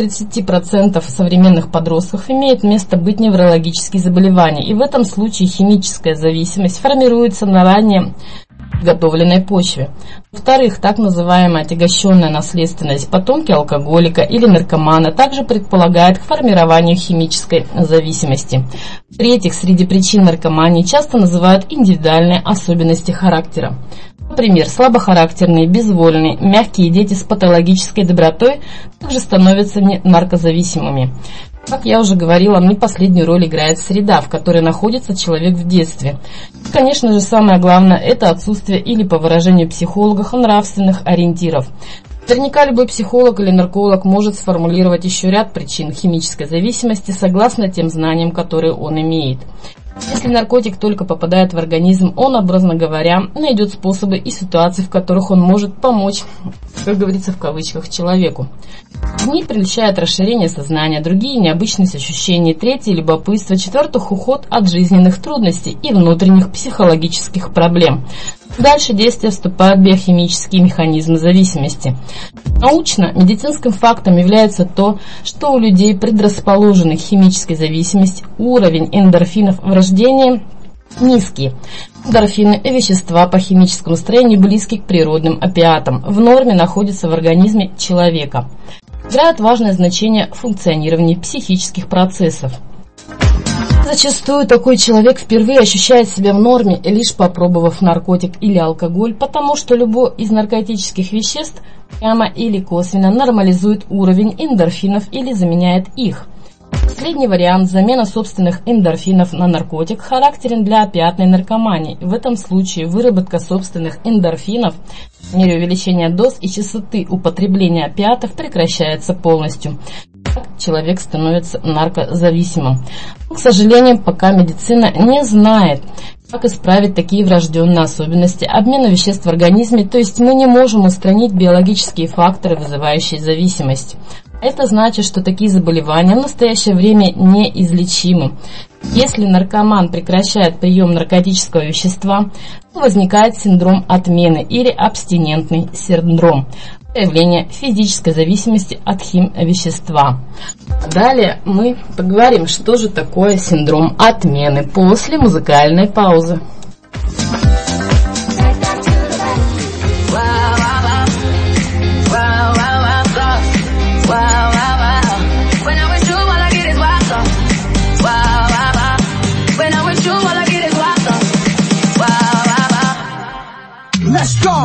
Speaker 3: 30% современных подростков имеет место быть неврологические заболевания, и в этом случае химическая зависимость формируется на ранее подготовленной почве. Во-вторых, так называемая отягощенная наследственность потомки алкоголика или наркомана также предполагает к формированию химической зависимости. В-третьих, среди причин наркомании часто называют индивидуальные особенности характера. Например, слабохарактерные, безвольные, мягкие дети с патологической добротой также становятся наркозависимыми. Как я уже говорила, не последнюю роль играет среда, в которой находится человек в детстве. И, конечно же, самое главное – это отсутствие или, по выражению психологов, нравственных ориентиров. Наверняка любой психолог или нарколог может сформулировать еще ряд причин химической зависимости согласно тем знаниям, которые он имеет. Если наркотик только попадает в организм, он, образно говоря, найдет способы и ситуации, в которых он может помочь, как говорится в кавычках, человеку. Одни прельщают расширение сознания, другие – необычность ощущений, третьи – любопытство, четвертых – уход от жизненных трудностей и внутренних психологических проблем. Дальше в действие вступают биохимические механизмы зависимости. Научно медицинским фактом является то, что у людей, предрасположенных к химической зависимости, уровень эндорфинов в рождении низкий. Эндорфины – вещества по химическому строению близкие к природным опиатам, в норме находятся в организме человека. Играют важное значение в функционировании психических процессов. Зачастую такой человек впервые ощущает себя в норме, лишь попробовав наркотик или алкоголь, потому что любой из наркотических веществ прямо или косвенно нормализует уровень эндорфинов или заменяет их. Последний вариант, замена собственных эндорфинов на наркотик, характерен для опиатной наркомании. В этом случае выработка собственных эндорфинов в мере увеличения доз и частоты употребления опиатов прекращается полностью. Человек становится наркозависимым. Но, к сожалению, пока медицина не знает, как исправить такие врожденные особенности обмена веществ в организме, то есть мы не можем устранить биологические факторы, вызывающие зависимость. Это значит, что такие заболевания в настоящее время неизлечимы. Если наркоман прекращает прием наркотического вещества, то возникает синдром отмены или абстинентный синдром, проявление физической зависимости от химвещества. Далее мы поговорим, что же такое синдром отмены после музыкальной паузы.
Speaker 8: Let's go!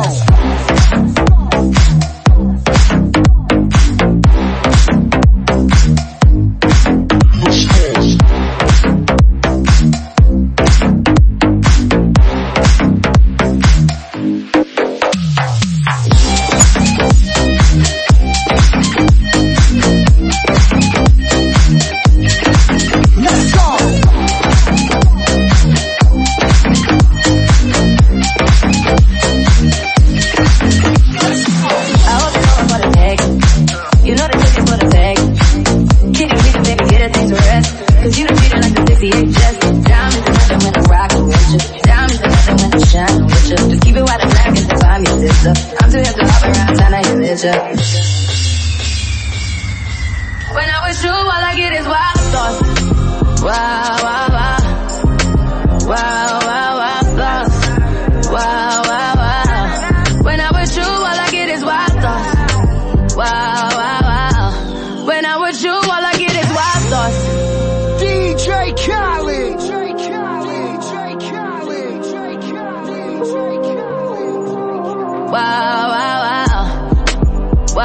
Speaker 5: When I'm with you, all I get is wild thoughts. Wow, wow, wow. Wow, wow, wow thoughts. Wow, wow, wow. When I'm with you, all I get is wild thoughts. Wow, wow, wow. When I'm with you, all I get is wild thoughts.
Speaker 8: DJ Khaled.
Speaker 5: Wow, wow, wow. Wow,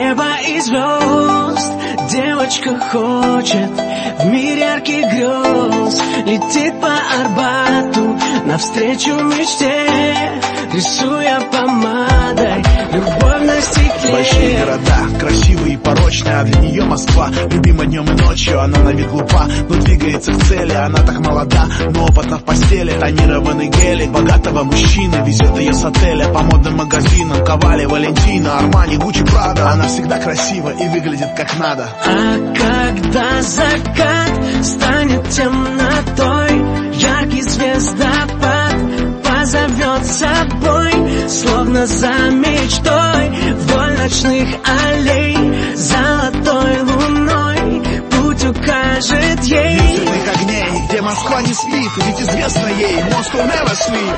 Speaker 2: небо и звезд. Девочка хочет в мир ярких грез. Летит по Арбату навстречу мечте, рисуя помадой любовь на стекле.
Speaker 9: Большие города, красивые и порочные, а для нее Москва любима днем и ночью. Она на вид глупа, но двигается к цели. Она так молода, но опытна в постели. Тонированный гелик богатого мужчины везет ее с отеля по модным магазинам. Ковали, Валентина, Армани, Гуччи, Прада. Она всегда красива и выглядит как надо.
Speaker 2: А когда закат станет темнотой, яркий звездопад позовет с собой, словно за мечтой, вдоль ночных аллей, золотой луной путь укажет ей.
Speaker 9: Мир цветных огней, где Москва не спит, ведь известно ей Moscow never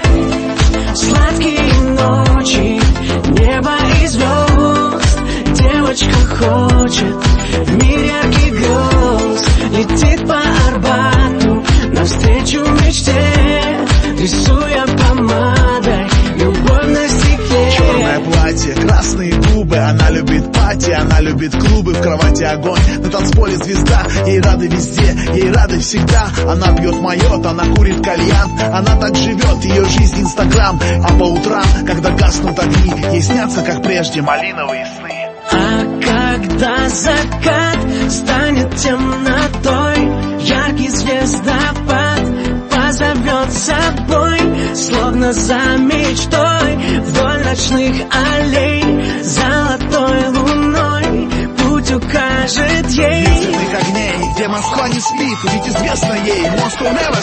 Speaker 9: sleep.
Speaker 2: Сладкие ночи, небо и звезд. Девочка хочет в мир ярких грез. Летит по Арбату навстречу мечте, рисуя помадой любовь на стекле.
Speaker 9: Черное платье, красные губы. Она любит пати, она любит клубы. В кровати огонь, на танцполе звезда. Ей рады везде, ей рады всегда. Она пьет майот, она курит кальян. Она так живет, ее жизнь инстаграм. А по утрам, когда гаснут огни, ей снятся, как прежде, малиновые сны.
Speaker 2: А когда закат станет темнотой, яркий звездопад позовет с собой, словно за мечтой, вдоль ночных аллей, золотой луной путь укажет ей.
Speaker 9: Мир цветных огней, где Москва не спит, ведь известно ей Moscow never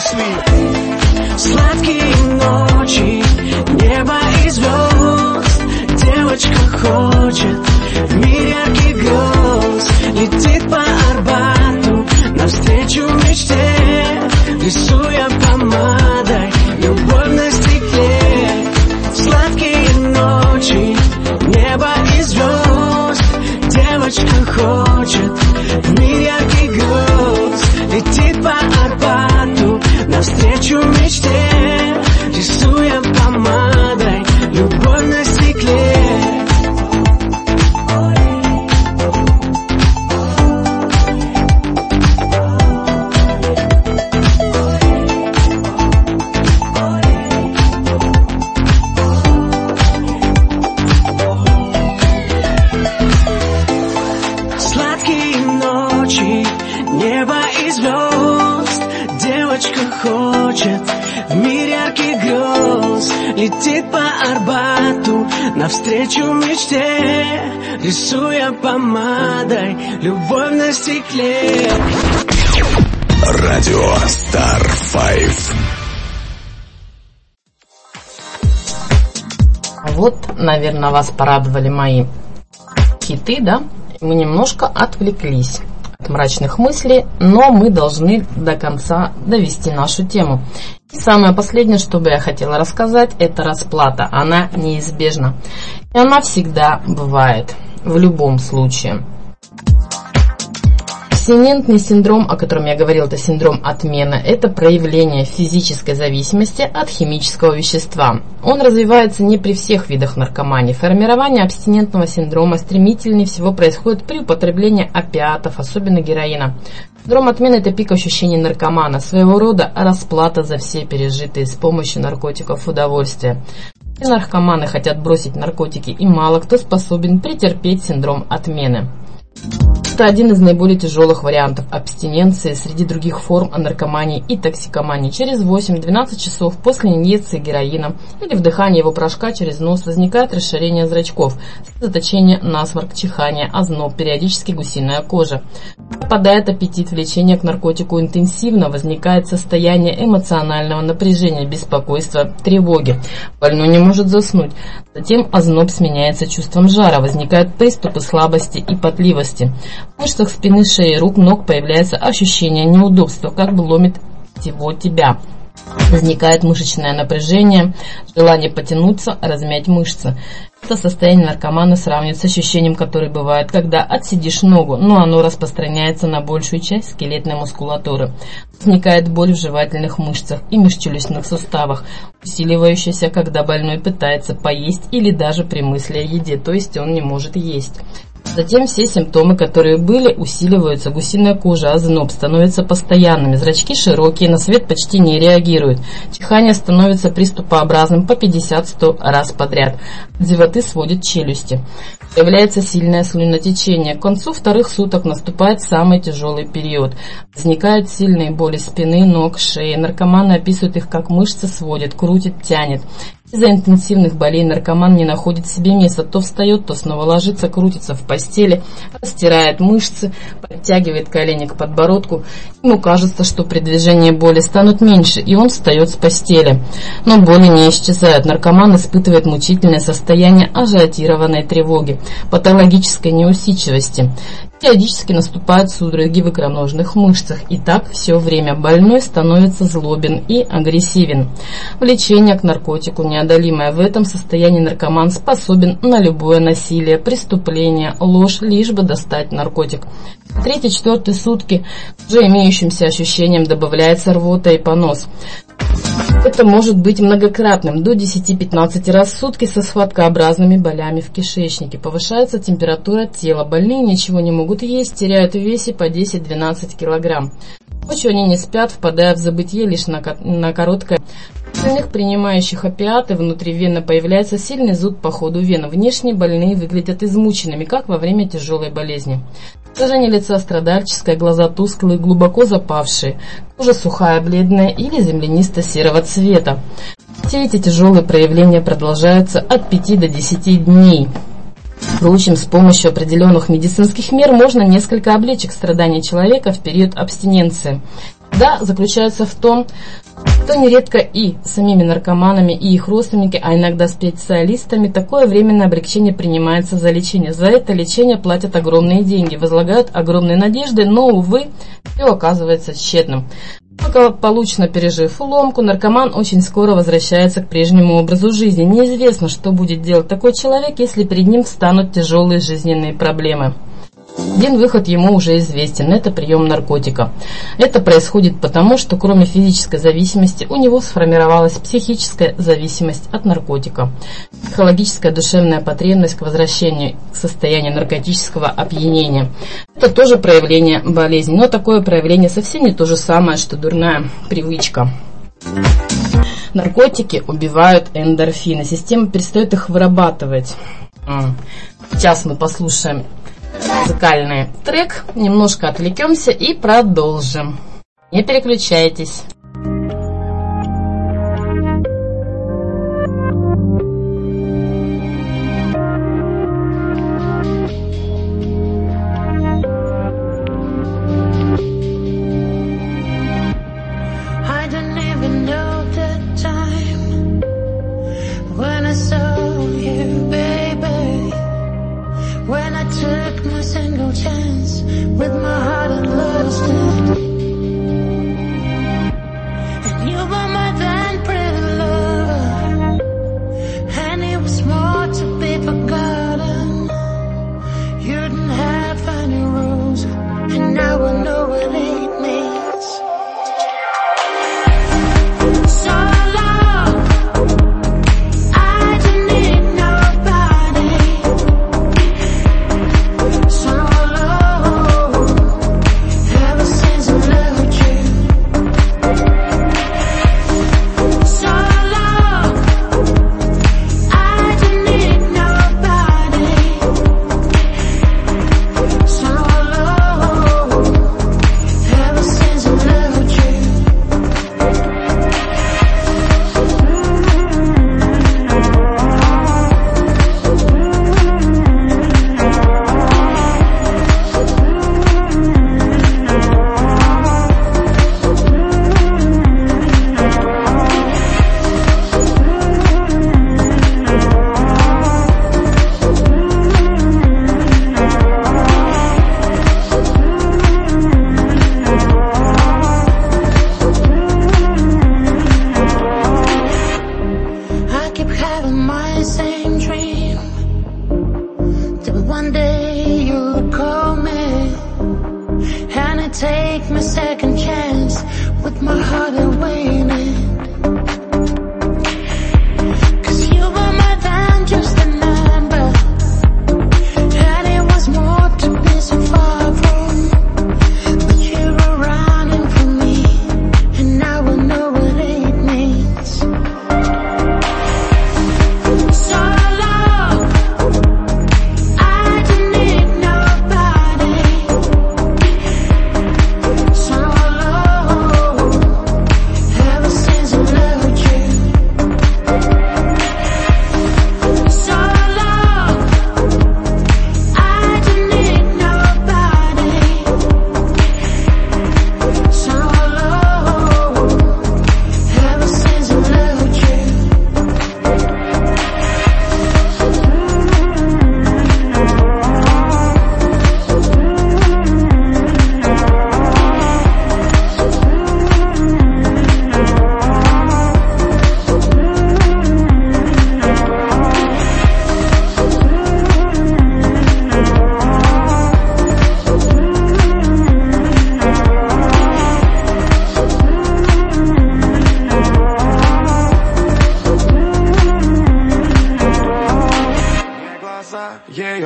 Speaker 9: sleep.
Speaker 2: Сладкие ночи, небо и звезд. Девочка хочет в мир ярких грез. Летит по Арбату навстречу мечте, рисуя помадой любовь на стекле. Сладкие ночи, небо и звезд. Девочка хочет в мир ярких грез. Летит по Арбату навстречу мечте, рисуя помадой любовь на стекле. Сладкие ночи, небо и звезд. Девочка хочет в мир ярких грез. Летит по Арбату навстречу мечте, рисуя помадой любовь на стекле.
Speaker 9: Радио Star 5.
Speaker 3: Вот, наверное, вас порадовали мои хиты, да? Мы немножко отвлеклись от мрачных мыслей, но мы должны до конца довести нашу тему. И самое последнее, что бы я хотела рассказать, это расплата. Она неизбежна. И она всегда бывает, в любом случае. Абстинентный синдром, о котором я говорила, это синдром отмены, это проявление физической зависимости от химического вещества. Он развивается не при всех видах наркомании. Формирование абстинентного синдрома стремительнее всего происходит при употреблении опиатов, особенно героина. Синдром отмены – это пик ощущений наркомана, своего рода расплата за все пережитые с помощью наркотиков удовольствия. Все наркоманы хотят бросить наркотики, и мало кто способен претерпеть синдром отмены. Это один из наиболее тяжелых вариантов абстиненции среди других форм наркомании и токсикомании. Через 8-12 часов после инъекции героина или вдыхания его порошка через нос возникает расширение зрачков, заточение, насморк, чихание, озноб, периодически гусиная кожа. Пропадает аппетит, влечение к наркотику интенсивно, возникает состояние эмоционального напряжения, беспокойства, тревоги. Больной не может заснуть. Затем озноб сменяется чувством жара, возникают приступы слабости и потливости. В мышцах спины, шеи, рук, ног появляется ощущение неудобства, как бы ломит всего тебя. Возникает мышечное напряжение, желание потянуться, размять мышцы. Это состояние наркомана сравнивают с ощущением, которое бывает, когда отсидишь ногу, но оно распространяется на большую часть скелетной мускулатуры. Возникает боль в жевательных мышцах и межчелюстных суставах, усиливающаяся, когда больной пытается поесть или даже при мысли о еде, то есть он не может есть. Затем все симптомы, которые были, усиливаются. Гусиная кожа, озноб становятся постоянными, зрачки широкие, на свет почти не реагируют. Чихание становится приступообразным по 50-100 раз подряд. От зевоты сводит челюсти. Появляется сильное слюнотечение. К концу вторых суток наступает самый тяжелый период. Возникают сильные боли спины, ног, шеи. Наркоманы описывают их как мышцы сводит, крутит, тянет. Из-за интенсивных болей наркоман не находит себе места, то встает, то снова ложится, крутится в постели, растирает мышцы, подтягивает колени к подбородку. Ему кажется, что при движении боли станут меньше, и он встает с постели. Но боли не исчезают. Наркоман испытывает мучительное состояние ажиотированной тревоги, патологической неусидчивости. Периодически наступают судороги в икроножных мышцах, и так все время больной становится злобен и агрессивен. Влечение к наркотику неодолимое. В этом состоянии наркоман способен на любое насилие, преступление, ложь, лишь бы достать наркотик. В 3-4 сутки уже имеющимся ощущением добавляется рвота и понос. Это может быть многократным, до 10-15 раз в сутки со схваткообразными болями в кишечнике. Повышается температура тела. Больные ничего не могут есть, теряют в весе по 10-12 килограмм. Ночью они не спят, впадая в забытье лишь на короткое. У остальных принимающих опиаты внутривенно появляется сильный зуд по ходу вен. Внешне больные выглядят измученными, как во время тяжелой болезни. Выражение лица страдальческое, глаза тусклые, глубоко запавшие, кожа сухая, бледная или землянисто-серого цвета. Все эти тяжелые проявления продолжаются от 5 до 10 дней. Впрочем, с помощью определенных медицинских мер можно несколько облегчить страдания человека в период абстиненции. Беда заключается в том, что нередко и самими наркоманами, и их родственники, а иногда специалистами, такое временное облегчение принимается за лечение. За это лечение платят огромные деньги, возлагают огромные надежды, но, увы, все оказывается тщетным. Благополучно пережив ломку, наркоман очень скоро возвращается к прежнему образу жизни. Неизвестно, что будет делать такой человек, если перед ним встанут тяжелые жизненные проблемы. Один выход ему уже известен – это прием наркотика. Это происходит потому, что кроме физической зависимости у него сформировалась психическая зависимость от наркотика. Психологическая душевная потребность к возвращению к состоянию наркотического опьянения. Это тоже проявление болезни, но такое проявление совсем не то же самое, что дурная привычка. Наркотики убивают эндорфины, система перестает их вырабатывать. Сейчас мы послушаем музыкальный трек, немножко отвлекемся и продолжим. Не переключайтесь.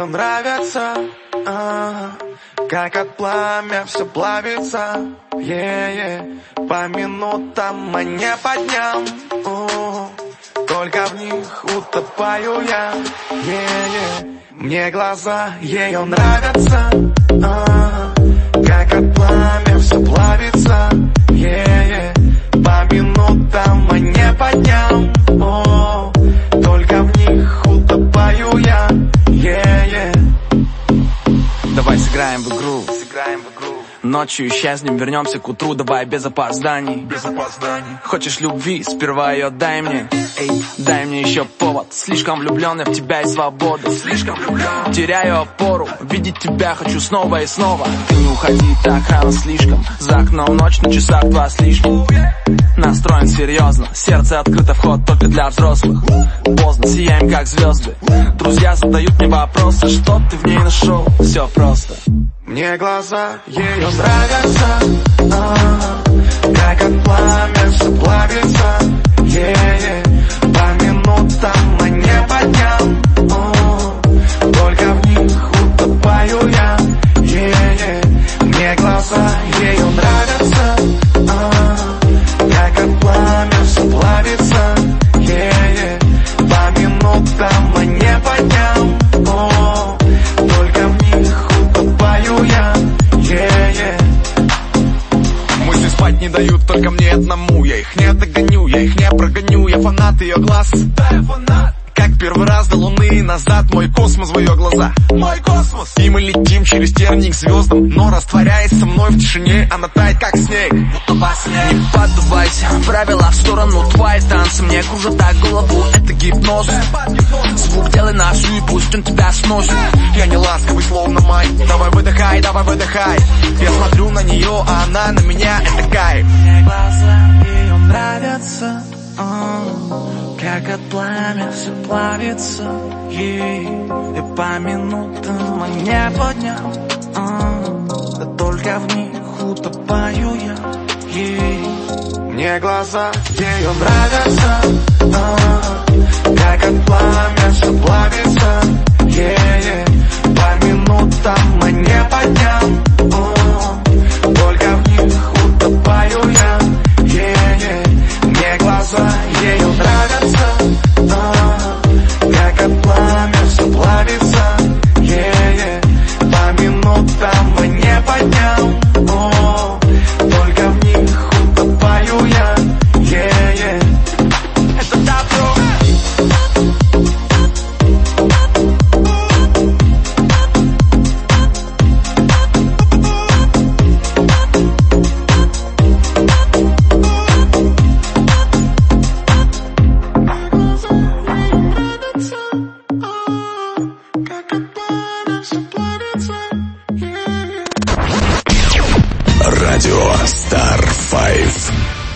Speaker 10: нравятся, как от пламя все плавится, по минутам, а не по дням, только в них утопаю я, мне глаза ее нравятся, как от пламя все плавится, по минутам, а не по дням, только в них утопаю я,
Speaker 7: Давай сыграем в игру, ночью исчезнем, вернемся к утру, давай без опозданий. Хочешь любви, сперва ее дай мне, дай мне еще повод. Слишком влюблен я в тебя и свободу, теряю опору, видеть тебя хочу снова и снова. Ты не уходи так рано слишком, за окном ночь, на часах 2 с лишним. Настроен серьезно, сердце открыто, вход только для взрослых. Поздно, сияем как звезды, друзья задают мне вопросы, что ты в ней нашел, все просто.
Speaker 10: Мне глаза ее нравятся, как от пламя все плавится, по минутам, а не по дням, только в них утопаю я, мне глаза ее нравятся, как от пламя все плавится, по минутам, а не по дням, только в них утопаю я, Мысли спать не дают только мне одному, я их не догоню, я их не прогоню, я фанат ее глаз, как первый раз до луны назад, мой космос в ее глаза, мой космос. И мы летим через терник к звездам, но растворяясь со мной в тишине, она тает как снег, будто во сне.
Speaker 7: Не поддавайся, правила в сторону, твои танцы мне кружат так голову, это гипноз. Звук делай на всю и пусть он тебя сносит.
Speaker 10: Я не ласковый, словно май, давай выдыхай, я смотрю на нее, а она на меня, это кайф.
Speaker 7: Мне глаза ее нравятся, как от пламя все плавится, и по минутам, а не по дням, да только в них утопаю я,
Speaker 10: Мне глаза ее нравятся, как от пламя все плавится, по минутам, а не по дням, только в них утопаю я, Мне глаза ее нравятся, как от пламя все плавится, по минутам, а не по дням, только в них утопаю я, Это добро.
Speaker 11: Радио Star 5.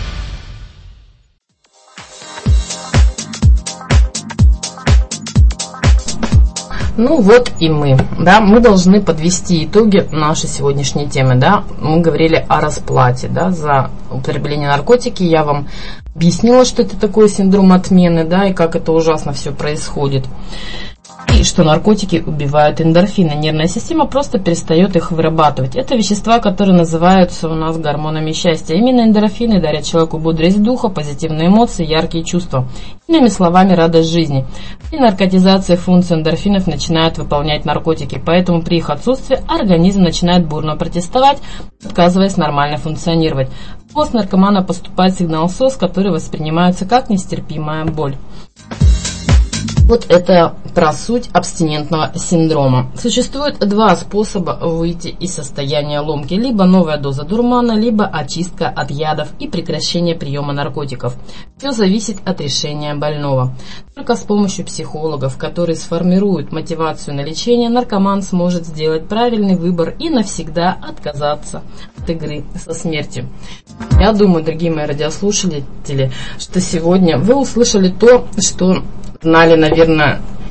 Speaker 3: Ну вот и мы, да, мы должны подвести итоги нашей сегодняшней темы, да. Мы говорили о расплате, да, за употребление наркотики. Я вам объяснила, что это такое синдром отмены, да, и как это ужасно все происходит. И что наркотики убивают эндорфины. Нервная система просто перестает их вырабатывать. Это вещества, которые называются у нас гормонами счастья. Именно эндорфины дарят человеку бодрость духа, позитивные эмоции, яркие чувства. Иными словами, радость жизни. При наркотизации функции эндорфинов начинают выполнять наркотики, поэтому при их отсутствии организм начинает бурно протестовать, отказываясь нормально функционировать. В мозг наркомана поступает сигнал СОС, который воспринимается как нестерпимая боль. Вот это про суть абстинентного синдрома. Существует 2 способа выйти из состояния ломки. Либо новая доза дурмана, либо очистка от ядов и прекращение приема наркотиков. Все зависит от решения больного. Только с помощью психологов, которые сформируют мотивацию на лечение, наркоман сможет сделать правильный выбор и навсегда отказаться от игры со смертью. Я думаю, дорогие мои радиослушатели, что сегодня вы услышали то, что знали, наверное,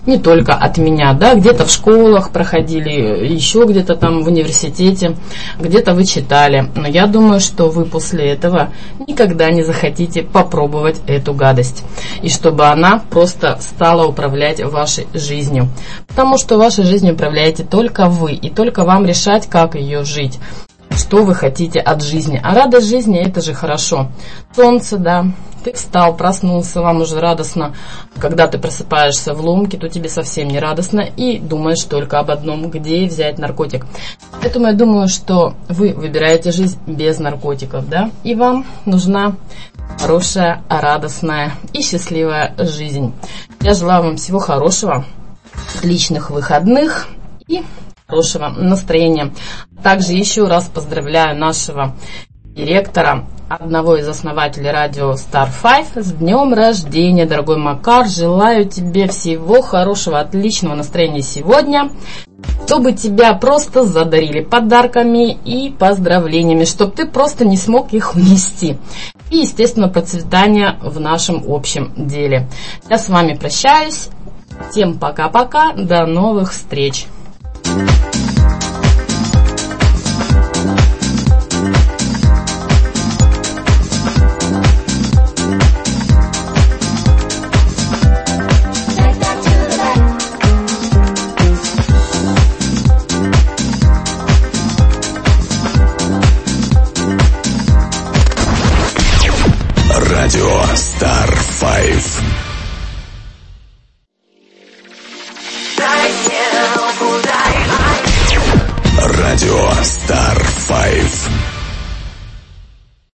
Speaker 3: не только от меня, да, где-то в школах проходили, еще где-то там в университете, где-то вы читали. Но я думаю, что вы после этого никогда не захотите попробовать эту гадость. И чтобы она просто стала управлять вашей жизнью. Потому что вашей жизнью управляете только вы, и только вам решать, как ее жить. Что вы хотите от жизни. А радость жизни – это же хорошо. Солнце, да, ты встал, проснулся, вам уже радостно. Когда ты просыпаешься в ломке, то тебе совсем не радостно и думаешь только об одном, где взять наркотик. Поэтому я думаю, что вы выбираете жизнь без наркотиков, да, и вам нужна хорошая, радостная и счастливая жизнь. Я желаю вам всего хорошего, отличных выходных и хорошего настроения. Также еще раз поздравляю нашего директора, одного из основателей радио Star 5 с днем рождения, дорогой Макар. Желаю тебе всего хорошего, отличного настроения сегодня, чтобы тебя просто задарили подарками и поздравлениями, чтобы ты просто не смог их унести. И, естественно, процветания в нашем общем деле. Я с вами прощаюсь. Всем пока-пока. До новых встреч.
Speaker 11: Радио Star 5. Радио Star 5.